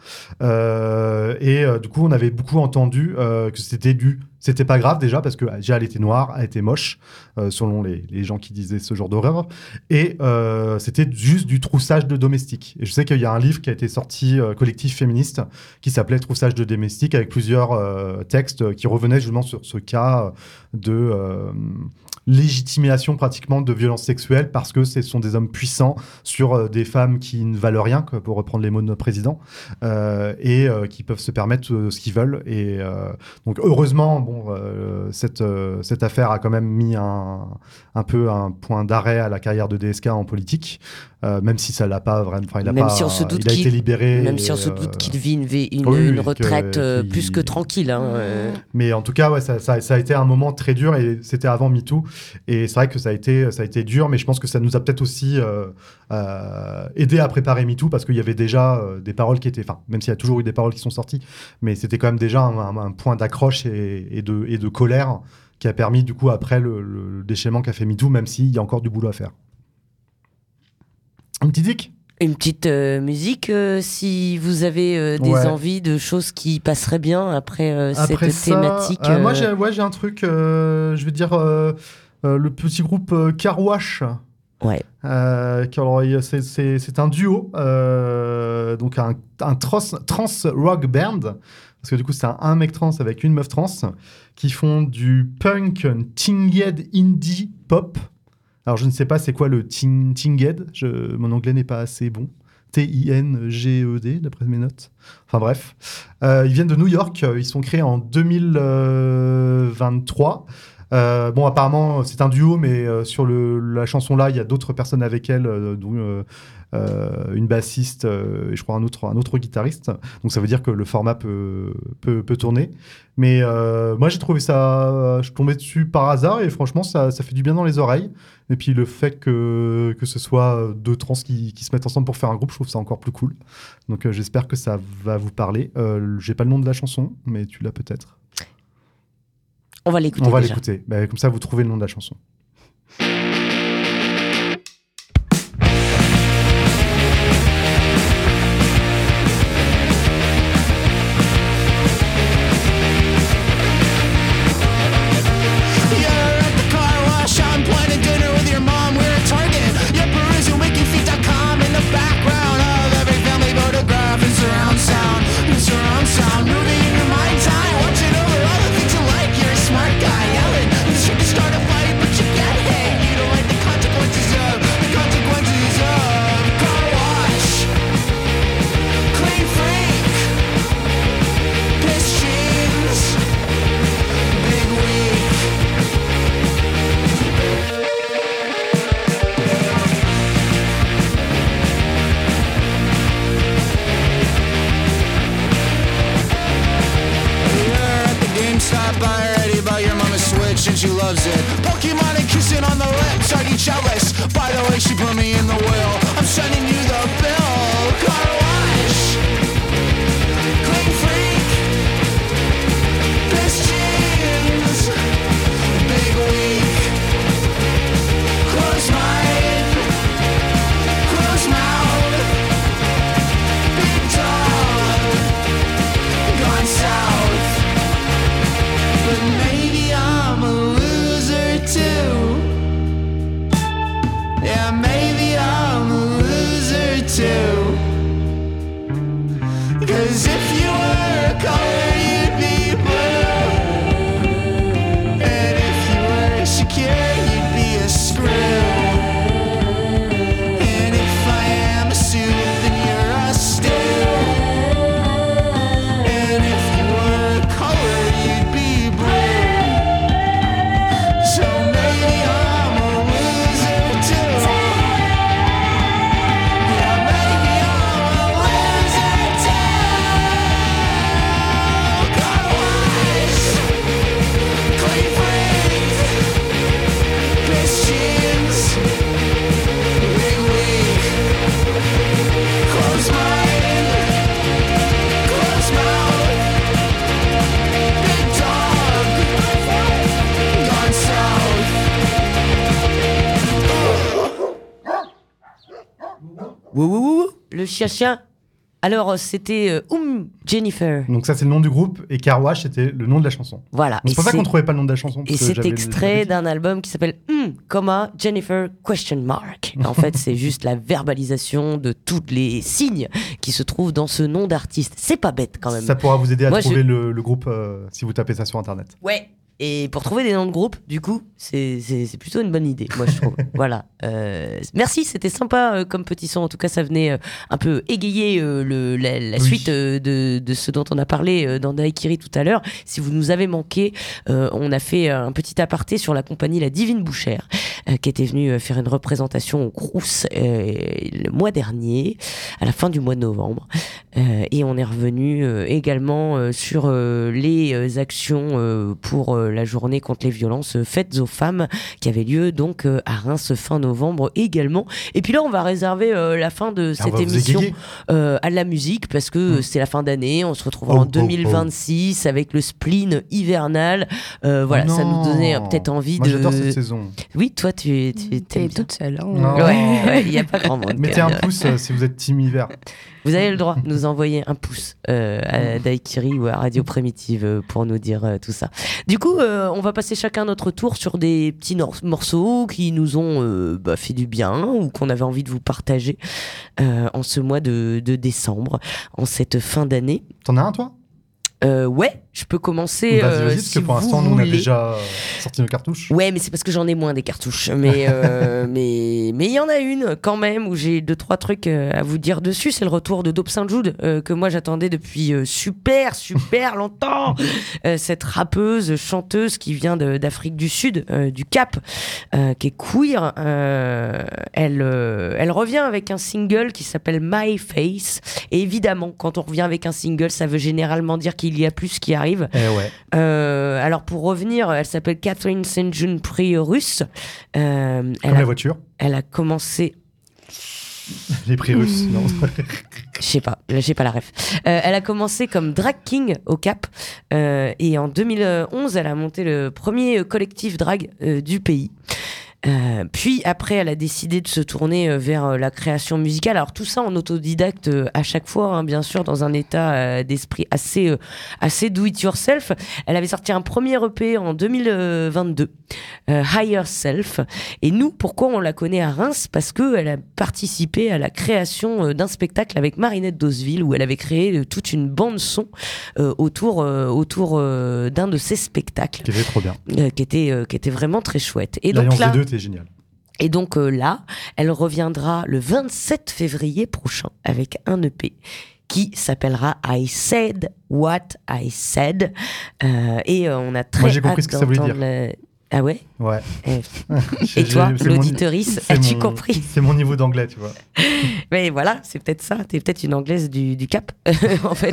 Du coup, on avait beaucoup entendu que c'était pas grave déjà parce que déjà elle était noire, elle était moche, selon les gens qui disaient ce genre d'horreur. Et c'était juste du troussage de domestiques. Et je sais qu'il y a un livre qui a été sorti collectif féministe qui s'appelait Troussage de domestiques avec plusieurs textes qui revenaient justement sur ce cas de légitimation pratiquement de violences sexuelles parce que ce sont des hommes puissants sur des femmes qui ne valent rien, pour reprendre les mots de notre président, et qui peuvent se permettre ce qu'ils veulent. Et donc heureusement, cette affaire a quand même mis un peu un point d'arrêt à la carrière de DSK en politique, même si ça l'a pas vraiment. Enfin, il a été libéré. Même si on se doute qu'il vit une retraite plus que tranquille. Mais en tout cas, ouais, ça a été un moment très dur et c'était avant MeToo. Et c'est vrai que ça a été dur, mais je pense que ça nous a peut-être aussi aidé à préparer MeToo parce qu'il y avait déjà des paroles qui étaient. Enfin, même s'il y a toujours eu des paroles qui sont sorties, mais c'était quand même déjà un point d'accroche et de colère qui a permis, du coup, après le déchaînement qu'a fait MeToo, même s'il y a encore du boulot à faire. Une petite dick ? Une petite musique, si vous avez des envies de choses qui passeraient bien après cette thématique. Moi, j'ai un truc, je vais dire, le petit groupe Car Wash. Ouais. C'est un duo, donc un trans rock band, parce que du coup, c'est un mec trans avec une meuf trans, qui font du punk tinged indie pop. Alors, je ne sais pas c'est quoi le tinged. Mon anglais n'est pas assez bon. Tinged, d'après mes notes. Enfin bref. Ils viennent de New York. Ils sont créés en 2023. Apparemment, c'est un duo, mais sur la chanson-là, il y a d'autres personnes avec elle, dont une bassiste et je crois un autre guitariste. Donc ça veut dire que le format peut tourner. Mais moi, j'ai trouvé ça... je suis tombé dessus par hasard et franchement, ça fait du bien dans les oreilles. Et puis le fait que ce soit deux trans qui se mettent ensemble pour faire un groupe, je trouve ça encore plus cool. Donc j'espère que ça va vous parler. J'ai pas le nom de la chanson, mais tu l'as peut-être. On va l'écouter. Comme ça, vous trouvez le nom de la chanson. She loves it. Pokemon and kissing on the lips. Are you jealous? By the way, she put me in the will. I'm sending you the bill. Car wash. Clean freak. Best jeans. Big week. Close mind. Close mouth. Big dog. Gone south. But maybe I'm a loser too. Yeah, maybe I'm a loser too. 'Cause if you were a color, you'd be blue. And if you were secure, you'd be a screw. And if I am a suit, then you're a stew. And if you were a color, you'd be blue. So maybe I'm a loser too. Yeah, maybe I'm a loser too. Car wash, clean freak, best jeans, big week, close mind, close mouth, big dog, gone south. Le chien. Alors, c'était Jennifer. Donc ça, c'est le nom du groupe, et Car Wash, c'était le nom de la chanson. Voilà. C'est pour ça qu'on trouvait pas le nom de la chanson. Et c'est extrait d'un album qui s'appelle Jennifer ? En fait, c'est juste la verbalisation de tous les signes qui se trouvent dans ce nom d'artiste. C'est pas bête quand même. Ça pourra vous aider à trouver le groupe si vous tapez ça sur Internet. Ouais. Et pour trouver des noms de groupe, du coup, c'est plutôt une bonne idée, moi je trouve. Voilà. Merci, c'était sympa comme petit son. En tout cas, ça venait un peu égayer la suite de ce dont on a parlé dans Daiquiri tout à l'heure. Si vous nous avez manqué, on a fait un petit aparté sur la compagnie La Divine Bouchère, qui était venue faire une représentation au Crous le mois dernier, à la fin du mois de novembre. Et on est revenu également sur les actions pour la journée contre les violences faites aux femmes qui avait lieu donc à Reims fin novembre également. Et puis là, on va réserver la fin de cette émission à la musique parce que c'est la fin d'année. On se retrouvera en 2026 avec le spleen hivernal. Voilà, ça nous donnait peut-être envie de... Moi, j'adore cette saison. Oui, toi, tu es toute seule. Ouais, il n'y a pas grand monde. Mettez un pouce si vous êtes team hiver. Vous avez le droit de nous envoyer un pouce à Daiquiri ou à Radio Primitive pour nous dire tout ça. Du coup, on va passer chacun notre tour sur des petits morceaux qui nous ont fait du bien ou qu'on avait envie de vous partager en ce mois de décembre, en cette fin d'année. T'en as un, toi ? Ouais, je peux commencer. Vas-y, parce si que pour l'instant, nous, on a déjà sorti nos cartouches. Ouais, mais c'est parce que j'en ai moins des cartouches. Mais il y en a une quand même où j'ai 2-3 trucs à vous dire dessus. C'est le retour de Dope Saint-Jude que moi j'attendais depuis super longtemps. Cette rappeuse, chanteuse qui vient d'Afrique du Sud, du Cap, qui est queer. Elle revient avec un single qui s'appelle My Face. Et évidemment, quand on revient avec un single, ça veut généralement dire qu'il y a plus qui arrive. Alors pour revenir, elle s'appelle Catherine St. Prix-Russe. Comme la voiture. Elle a commencé... Les prix russes, non. Je sais pas, j'ai pas la ref. Elle a commencé comme drag king au Cap et en 2011, elle a monté le premier collectif drag du pays. Puis après, elle a décidé de se tourner vers la création musicale. Alors tout ça en autodidacte à chaque fois, hein, bien sûr, dans un état d'esprit assez do it yourself. Elle avait sorti un premier EP en 2022, Higher Self. Et nous, pourquoi on la connaît à Reims ? Parce que elle a participé à la création d'un spectacle avec Marinette Doseville, où elle avait créé toute une bande son autour d'un de ses spectacles. Qui était trop bien. Qui était vraiment très chouette. Et L'Alliance donc là, des deux, t'es génial. Et donc là, elle reviendra le 27 février prochain avec un EP qui s'appellera I Said What I Said. Et on a très Moi, j'ai compris ce que ça voulait dire. Ah ouais ? Ouais. Et toi, l'auditorice, as-tu compris ? C'est mon niveau d'anglais, tu vois. Mais voilà, c'est peut-être ça. T'es peut-être une anglaise du Cap, en fait.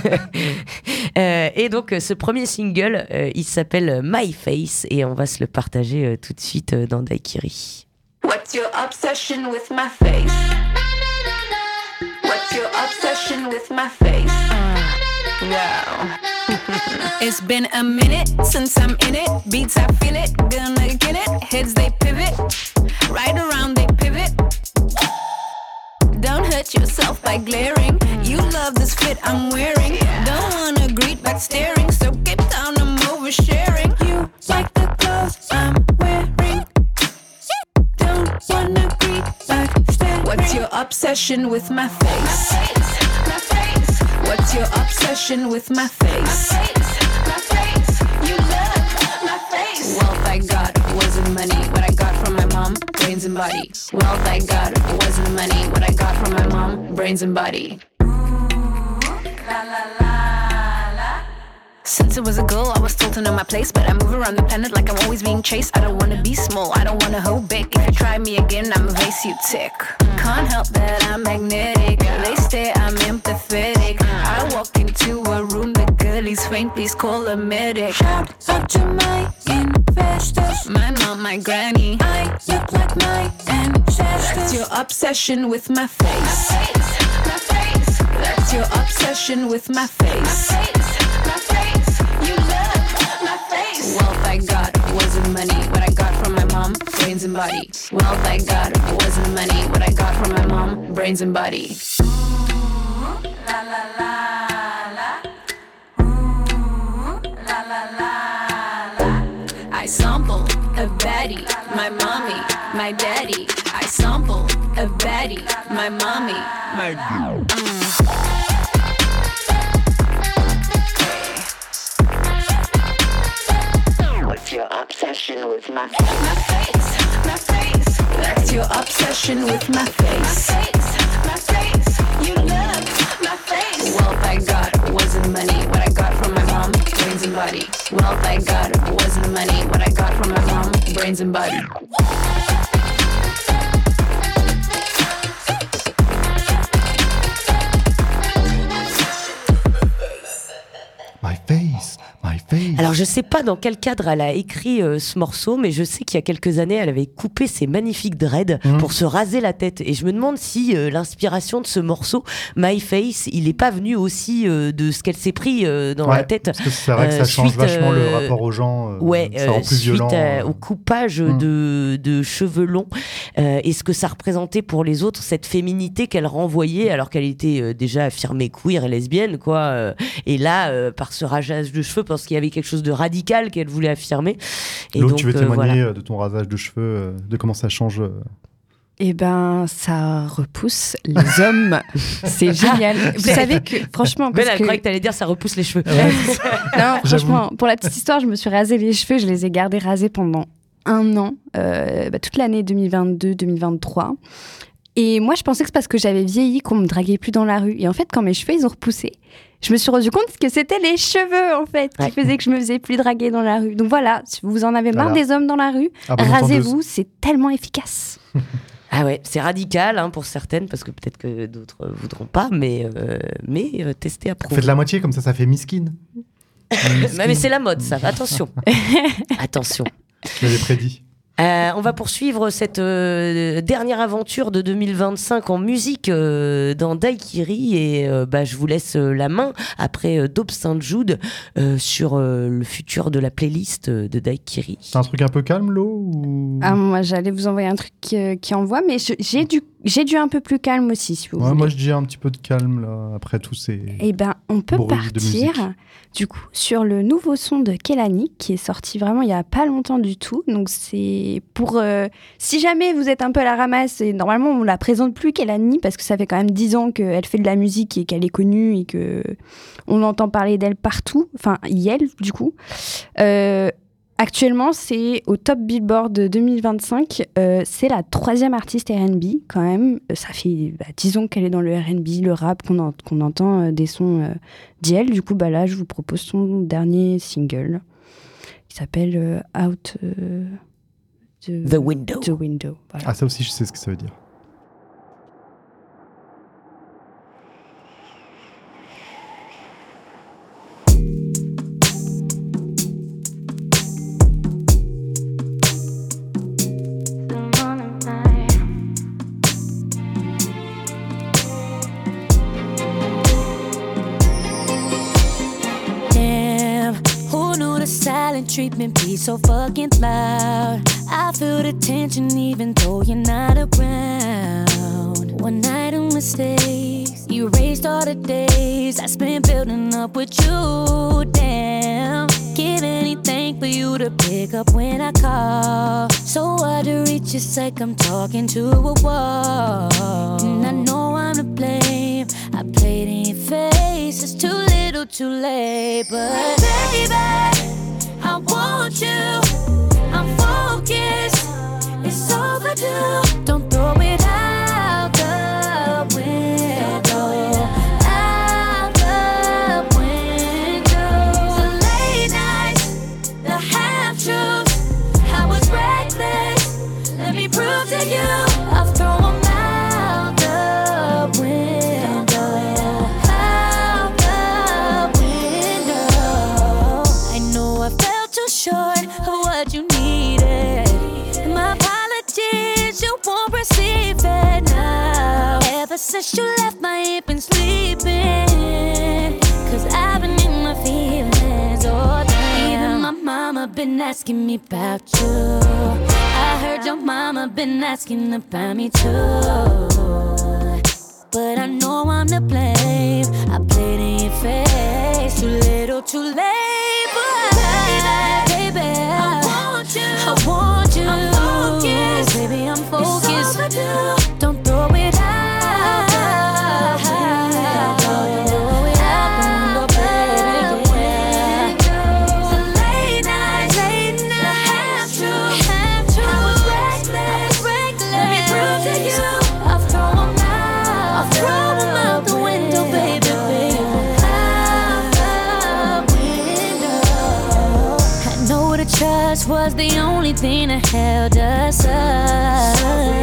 Et donc, ce premier single, il s'appelle My Face et on va se le partager tout de suite dans Daiquiri. What's your obsession with my face? What's your obsession with my face? Wow. It's been a minute since I'm in it. Beats, I feel it, gonna get it. Heads, they pivot. Right around, they pivot. Don't hurt yourself by glaring. You love this fit I'm wearing. Don't wanna greet back staring. So keep down, I'm oversharing. You like the clothes I'm wearing. Don't wanna greet back staring. What's your obsession with my face? My face. What's your obsession with my face? My face. You love my face. Well, thank God it wasn't money. What I got from my mom, brains and body. Well, thank God it wasn't money. What I got from my mom, brains and body. Ooh, la la la la. Since it was a girl, I was told to know my place. But I move around the planet like I'm always being chased. I don't wanna be small, I don't wanna hold big. If you try me again, I'm a vase you tick. Can't help that I'm magnetic. They say I'm empathetic. I walk into a room, the girlies faint, please call a medic. Shout out to my investors, my mom, my granny. I look like my ancestors. That's your obsession with my face. My face. That's your obsession with my face. My face. You love my face. Well, thank God it wasn't money. What I got from my mom, brains and body. Well, thank God it wasn't money. What I got from my mom, brains and body. Ooh, la la la la. Ooh, la la la la. I sample a baddie, my mommy, my daddy. I sample a baddie, my mommy, my obsession with my face, my face. That's your obsession with my face, my face. You love my face. Well, thank God it wasn't money. What I got from my mom, brains and body. Well, thank God it wasn't money. What I got from my mom, brains and body. My face, my face. Alors, je sais pas dans quel cadre elle a écrit ce morceau, mais je sais qu'il y a quelques années, elle avait coupé ses magnifiques dreads pour se raser la tête. Et je me demande si l'inspiration de ce morceau, My Face, il est pas venu aussi de ce qu'elle s'est pris dans la tête. Parce que c'est vrai que ça change vachement le rapport aux gens. Ça rend plus violent. Suite au coupage de cheveux longs et ce que ça représentait pour les autres, cette féminité qu'elle renvoyait alors qu'elle était déjà affirmée queer et lesbienne, quoi. Et là, par ce rasage de cheveux, parce qu'il y avait quelque chose de radical qu'elle voulait affirmer. Et L'autre, donc, tu veux témoigner voilà. de ton rasage de cheveux, de comment ça change Eh ben, ça repousse les hommes. C'est génial. Vous savez que, franchement, Ben, parce elle que... croyait que t'allais dire ça repousse les cheveux. Non, franchement, pour la petite histoire, je me suis rasé les cheveux, je les ai gardés rasés pendant 1 an, toute l'année 2022-2023. Et moi, je pensais que c'est parce que j'avais vieilli qu'on me draguait plus dans la rue. Et en fait, quand mes cheveux, ils ont repoussé, je me suis rendu compte que c'était les cheveux, en fait, qui faisaient que je me faisais plus draguer dans la rue. Donc voilà, si vous en avez marre des hommes dans la rue, rasez-vous, c'est tellement efficace. Ah ouais, c'est radical pour certaines, parce que peut-être que d'autres voudront pas, mais testez à prouver. Faites la moitié, comme ça fait miskin. Mais c'est la mode, ça. Attention. Attention. Je l'avais prédit. On va poursuivre cette dernière aventure de 2025 en musique dans Daiquiri et je vous laisse la main après Dope Saint-Jude sur le futur de la playlist de Daiquiri. C'est un truc un peu calme, Lo ou... Moi, j'allais vous envoyer un truc qui envoie, mais j'ai du un peu plus calme aussi, si vous voulez. Moi, je dis un petit peu de calme, là, après tous ces Eh ben, on peut bruits de partir, musique. du coup, sur le nouveau son de Kelani, qui est sorti vraiment il y a pas longtemps du tout. Donc, c'est pour... si jamais vous êtes un peu à la ramasse, et normalement, on la présente plus, Kelani, parce que ça fait quand même 10 ans qu'elle fait de la musique et qu'elle est connue et qu'on entend parler d'elle partout. Enfin, Yel, du coup. Actuellement, c'est au top Billboard 2025. C'est la 3e artiste R&B, quand même. Ça fait 10 ans qu'elle est dans le R&B, le rap, qu'on entend des sons d'elle. Du coup, là, je vous propose son dernier single, qui s'appelle Out The Window. The Window. Voilà. Ah, ça aussi, je sais ce que ça veut dire. Silent treatment be so fucking loud. I feel the tension even though you're not around. One night of mistakes erased all the days I spent building up with you. Damn, give anything for you to pick up when I call. So hard to reach, it's like I'm talking to a wall. And I know I'm to blame, I played in your face. It's too little too late, but baby, I want you, I'm focused, it's overdue. Don't throw it out the window, out the window. The late nights, the half-truths, I was reckless, let me prove to you. I'll throw them out the window, out the window. I know I felt too short of what you needed. My apologies, you won't receive it now. Ever since you left, my head been sleeping, 'cause I've been in my feelings all day. Even my mama been asking me about you. I heard your mama been asking about me too. But I know I'm to blame, I played in your face. Too little, too late, but baby, I want you, I want you. I'm focused, baby, I'm focused. Don't throw it out, don't throw it out, baby. The late nights, the half everything that held us up.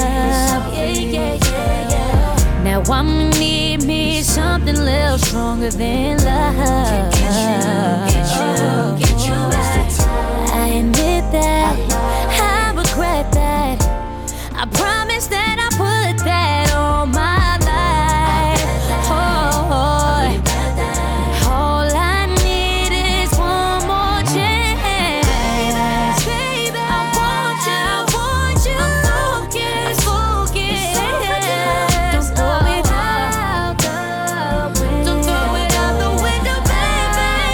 Now I'm gonna need me something a little stronger than love. I admit that, I regret that. I promise that I put that on my life. All I need is one more chance. Baby, I want you, focus. Don't throw it out the window. Don't throw it out the window, baby.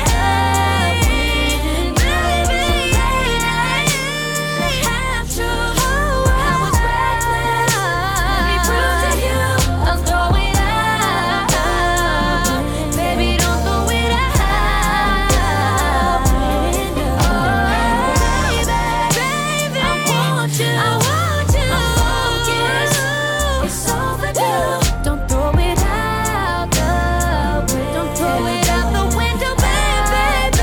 Baby, I have to. I was reckless. Let me prove to you. Don't throw it out. Baby, don't throw it out the window. Baby, I want you. Focus. It's overdue. Don't throw it out the window. Don't throw it out the window, baby.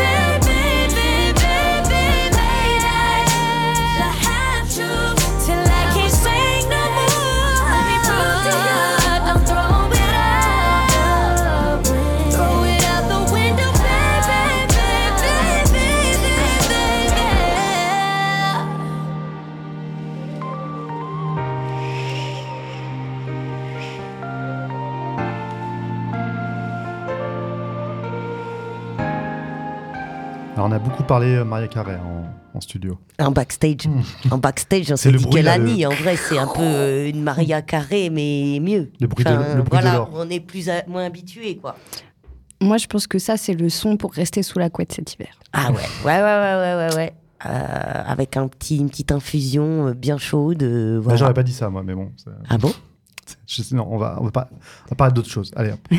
I have to till I can't sing no more. Let me prove to you. Don't throw it out the window. Throw it out the window, baby. Alors, on a beaucoup parlé Mariah Carey en studio. En backstage, on C'est s'est le dit bruit, quelle là, Annie. En vrai, c'est un peu une Mariah Carey, mais mieux. Le bruit de voilà, l'or. on est moins habitué, quoi. Moi, je pense que ça, c'est le son pour rester sous la couette cet hiver. Ah ouais. Avec une petite infusion bien chaude. Bah, Voilà. j'aurais pas dit ça, moi, mais bon. Ah bon? Non, on va parler d'autre chose. Allez, hop.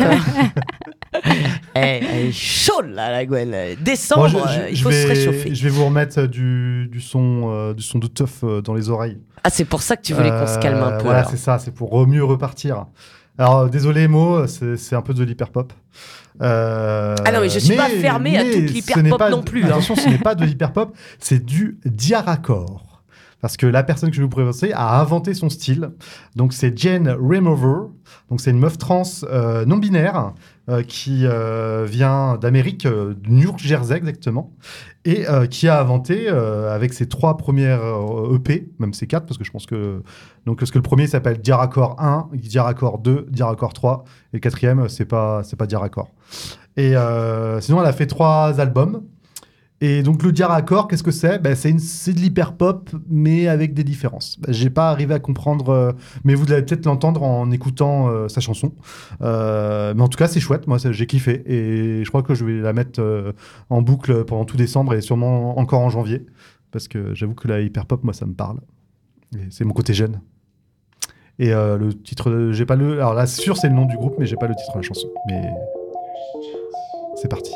Elle est chaude là, la Gwen. Décembre, Bon, il faut se réchauffer. Je vais vous remettre du son de teuf dans les oreilles. Ah, c'est pour ça que tu voulais qu'on se calme un peu. Voilà, alors. c'est ça, c'est pour mieux repartir. Alors, désolé, Mo, c'est un peu de l'hyperpop. Ah non, mais je suis pas fermé à toute l'hyperpop non plus. Attention, ce n'est pas de l'hyperpop, c'est du diaracor. Parce que la personne que je vais vous présenter a inventé son style. Donc, c'est Jane Remover. Donc, c'est une meuf trans non binaire qui vient d'Amérique, de New Jersey exactement, et qui a inventé avec ses 3 premières EP, même ses 4, parce que je pense que le premier s'appelle Diaracor 1, Diaracor 2, Diaracor 3, et le 4e, c'est pas Diaracor. Et sinon, elle a fait 3 albums. Et donc le diaracor, qu'est-ce que c'est? C'est de l'hyperpop, mais avec des différences. J'ai pas arrivé à comprendre, mais vous allez peut-être l'entendre en écoutant sa chanson. Mais en tout cas, c'est chouette. Moi, j'ai kiffé. Et je crois que je vais la mettre en boucle pendant tout décembre et sûrement encore en janvier. Parce que j'avoue que la hyperpop, moi, ça me parle. Et c'est mon côté jeune. Et le titre, j'ai pas le... Alors là, c'est sûr, c'est le nom du groupe, mais j'ai pas le titre de la chanson. Mais c'est parti.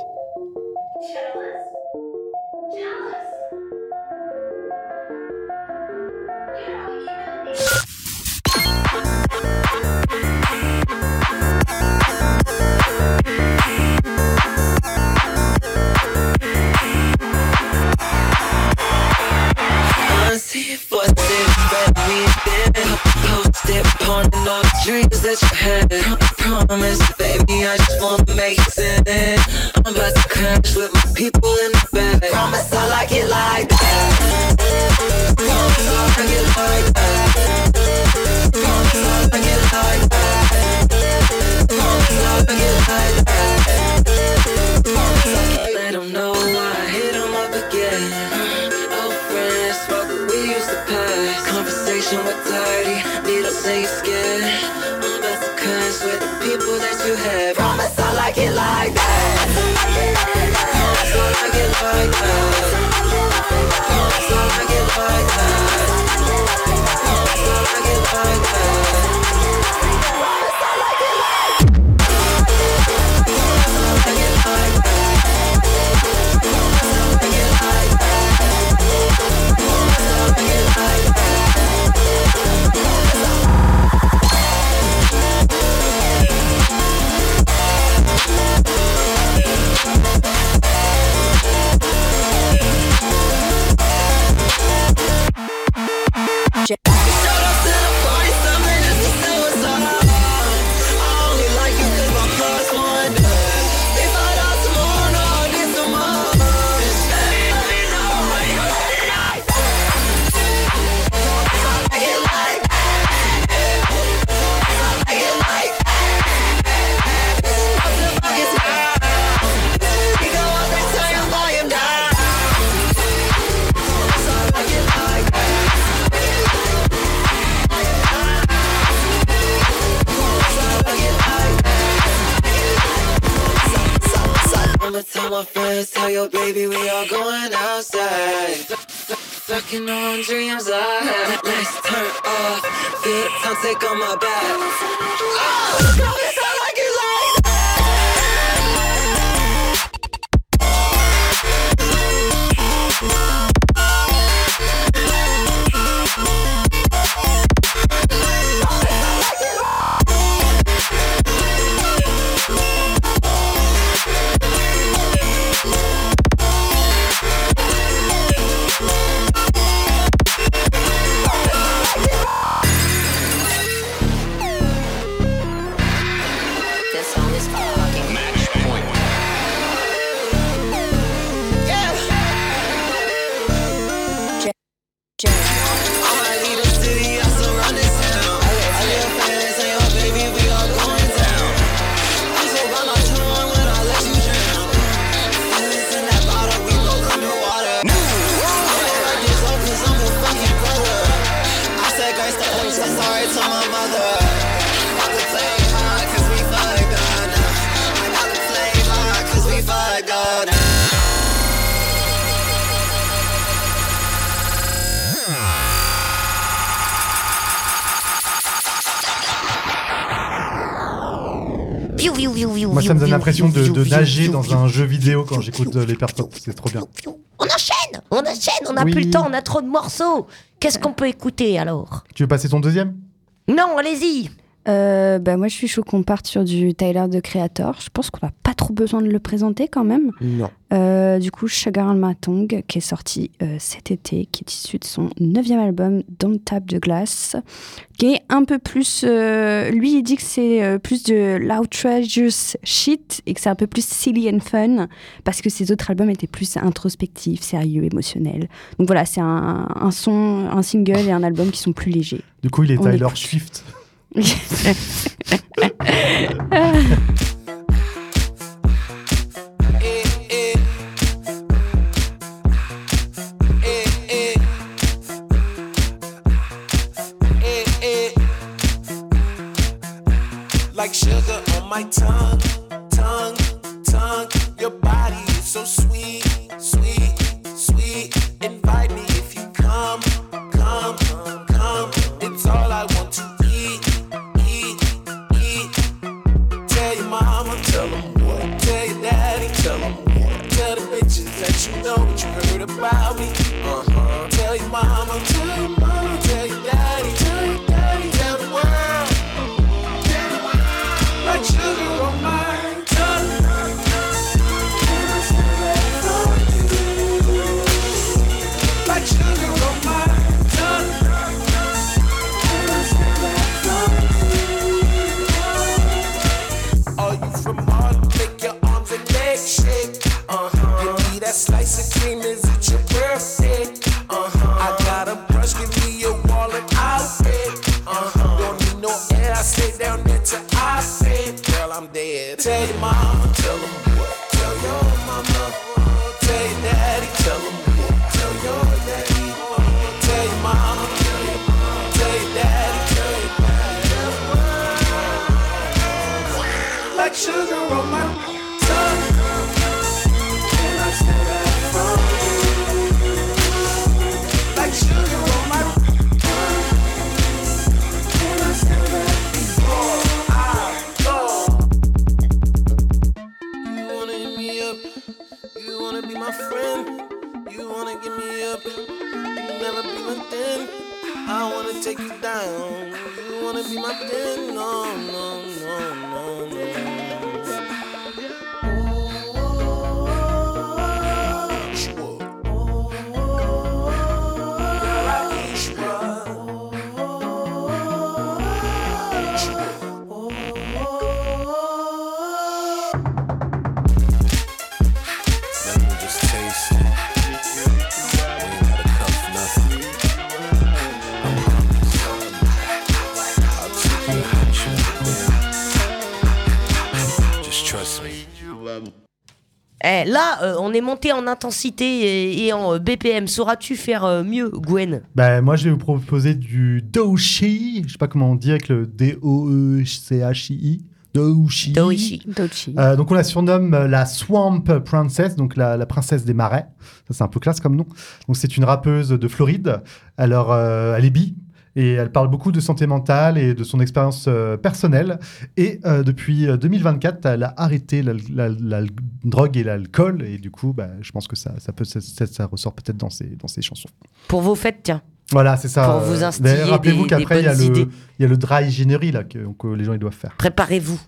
Dreams that you had, promise, baby, I just wanna make sense. I'm about to crash with my people in the back. Promise I like it like that. Promise I like it like that. Promise I like it like that. Promise I like it like that. Promise I like it. Let them know I hit them up again. Old friends, smoke what we used to pass. Conversation with dirty, needles say you're scared. I'm about to crash with the people that you have. Promise I like it like that. Promise I like it like that. Promise I like it like that. Promise I like it like that. Promise I like it like that. Promise I like it like that. Promise I like it like that. Promise I like it like that. my friends, tell your baby we are going outside. Fucking on dreams I had. Lights turn off, feel the time take on my back. Oh, it's not like you like that. Moi, ça me donne l'impression de nager dans un jeu vidéo quand j'écoute les Perfop. C'est trop bien. On enchaîne, on n'a plus le temps, on a trop de morceaux. Qu'est-ce qu'on peut écouter alors? Tu veux passer ton deuxième? Non, allez-y. Moi, je suis chaud qu'on parte sur du Tyler, The Creator. Je pense qu'on n'a pas trop besoin de le présenter quand même. Non. Du coup, Sugar on My Tongue, qui est sorti cet été, qui est issu de son 9e album, Don't Tap the Glass, qui est un peu plus... lui, il dit que c'est plus de l'outrageous shit et que c'est un peu plus silly and fun, parce que ses autres albums étaient plus introspectifs, sérieux, émotionnels. Donc voilà, c'est un single et un album qui sont plus légers. Du coup, il est Tyler Swift. Like sugar on my tongue, tongue, tongue. Your body is so sweet, sweet, sweet. Invite me if you come, come, come. It's all I want to eat, eat, eat. Tell your mama, tell them what. Tell your daddy, tell them what. Tell the bitches that you know what you heard about me. Tell your mama, tell your mama, tell your daddy, tell the world. Like sugar on my tongue. Like sugar on my tongue. Are you from Harlem? Make your arms and legs shake. Give me that slice of cream. Is it your birthday? I got a brush. Give me your wallet. I'll pay. Don't need no air. I stay down there till I pay. Girl, I'm dead. Tell your mama, tell them what. Tell your mama. Tell your daddy, tell them what. Tell your daddy. Tell your mama, tell your mama. Tell your daddy, tell your daddy. Like sugar on my tongue. And I stay back from you. Like sugar on my tongue. And I stay back before I go. You wanna hit me up? You wanna be my friend? You wanna give me up? You never be my then. I wanna take you down. You wanna be my then? No, no, no, no, no. Là, on est monté en intensité et en BPM. Sauras-tu faire mieux, Gwen? Bah, moi, je vais vous proposer du Doechii. Je sais pas comment on dit avec le D-O-E-C-H-I-I. Doechii. Doechii. Donc on la surnomme la Swamp Princess, donc la princesse des marais. Ça c'est un peu classe comme nom. Donc c'est une rappeuse de Floride. Alors elle est bi. Et elle parle beaucoup de santé mentale et de son expérience personnelle. Et depuis 2024, elle a arrêté la drogue et l'alcool. Et du coup, je pense que ça ressort peut-être dans ses chansons. Pour vos fêtes, tiens. Voilà, c'est ça. Pour vous instiller rappelez-vous qu'après, il y a le dry January là, que les gens ils doivent faire. Préparez-vous.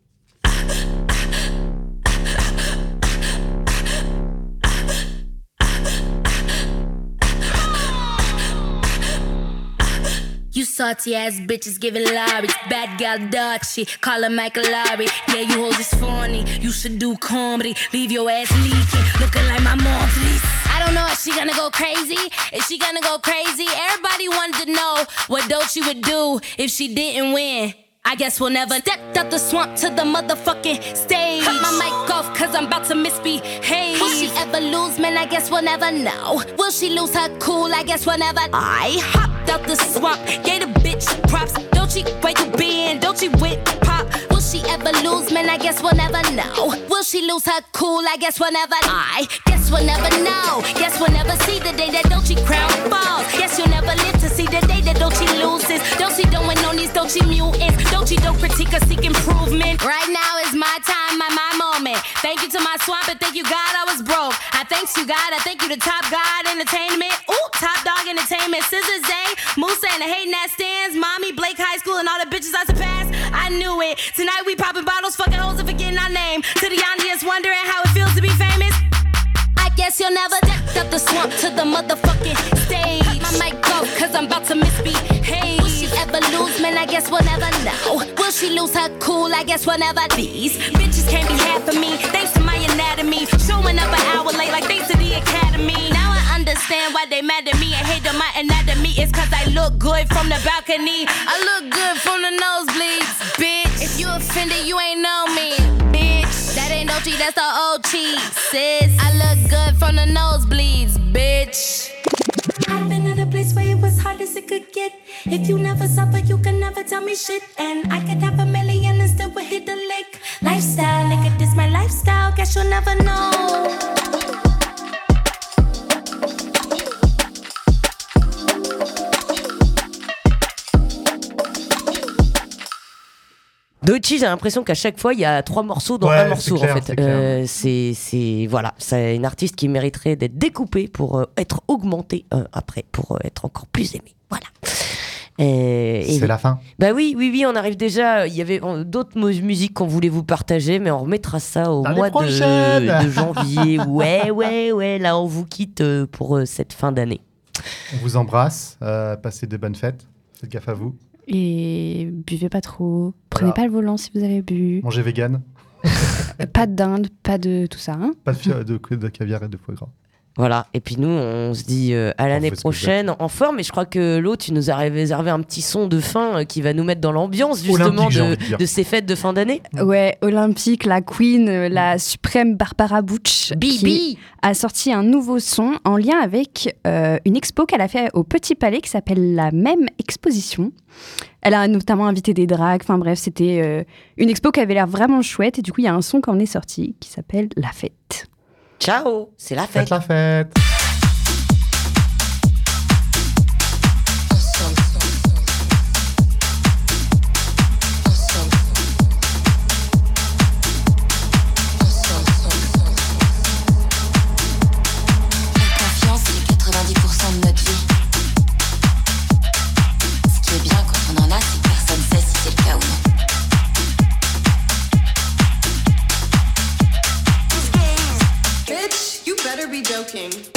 You salty ass bitches giving Larry's. Bad gal dog shit, call her Michael Larry. Yeah, you hoes is funny, you should do comedy. Leave your ass leaking, looking like my mom, please. I don't know if she gonna go crazy. Is she gonna go crazy? Everybody wanted to know what Doechii would do if she didn't win. I guess we'll never step out the swamp to the motherfucking stage. Cut my mic off cause I'm about to misbehave. Will she ever lose, man? I guess we'll never know. Will she lose her cool? I guess we'll never. I hopped out the swamp, gave the bitch props. Doechii, where you been? Doechii with pop. Will she ever lose, man? I guess we'll never know. Will she lose her cool? I guess we'll never. I guess we'll never know. Guess we'll never see the day that Doechii crown falls. Guess you'll never live to see the day that Doechii loses. Doechii don't win on these Doechii mutants. Doechii don't critique or seek improvement. Right now is my time, my moment. Thank you to my swamp and thank you God I was broke. I thanks you God, I thank you to Top God Entertainment. Ooh, Top Dog Entertainment. Scissors Day, Musa and the hating ass stands. Mommy, Blake High School and all the bitches I surpassed. I knew it. Tonight we popping bottles, fucking hoes and forgetting our name. To the audience wondering how it feels to be famous. I guess you'll never step up the swamp to the motherfucking stage. Cut my mic off cause I'm about to misbehave. Will she ever lose, man? I guess we'll never know. Will she lose her cool? I guess we'll never. These bitches can't be half of me. Thanks to my anatomy. Showing up an hour late like thanks to the academy. Now I understand why they mad at me and hate on my anatomy. It's cause I look good from the balcony. I look good from the nosebleeds, bitch. If you offended, you ain't know me, bitch. That ain't Doechii, that's the old cheese, sis. I look good from the nosebleeds, bitch. I've been at a place where it was hard as it could get. If you never suffer, you can never tell me shit. And I could have $1 million and still would hit the lick. Lifestyle, nigga, this my lifestyle. Guess you'll never know. Doechii, j'ai l'impression qu'à chaque fois il y a 3 morceaux dans un morceau clair, en fait. C'est voilà, c'est une artiste qui mériterait d'être découpée pour être augmentée après, pour être encore plus aimée. Voilà. C'est la fin. Bah oui, on arrive déjà. Il y avait d'autres musiques qu'on voulait vous partager, mais on remettra ça au mois de janvier. Ouais. Là, on vous quitte pour cette fin d'année. On vous embrasse. Passez de bonnes fêtes. Faites gaffe à vous. Et buvez pas trop. Prenez pas le volant si vous avez bu. Mangez vegan. Pas de dinde, pas de tout ça. Hein. Pas de caviar et de foie gras. Voilà, et puis nous, on se dit à l'année prochaine en forme. Et je crois que l'autre, tu nous as réservé un petit son de fin qui va nous mettre dans l'ambiance justement de ces fêtes de fin d'année. Ouais, olympique, la queen, la suprême Barbara Bush, qui a sorti un nouveau son en lien avec une expo qu'elle a fait au Petit Palais qui s'appelle La Même Exposition. Elle a notamment invité des drags, enfin bref, c'était une expo qui avait l'air vraiment chouette. Et du coup, il y a un son qui en est sorti qui s'appelle La Fête. Ciao, c'est la fête. Faites la fête. La confiance, c'est 90% de notre vie. Ce qui est bien quand on en a, c'est que personne sait si c'est le cas ou non. Bitch, you better be joking.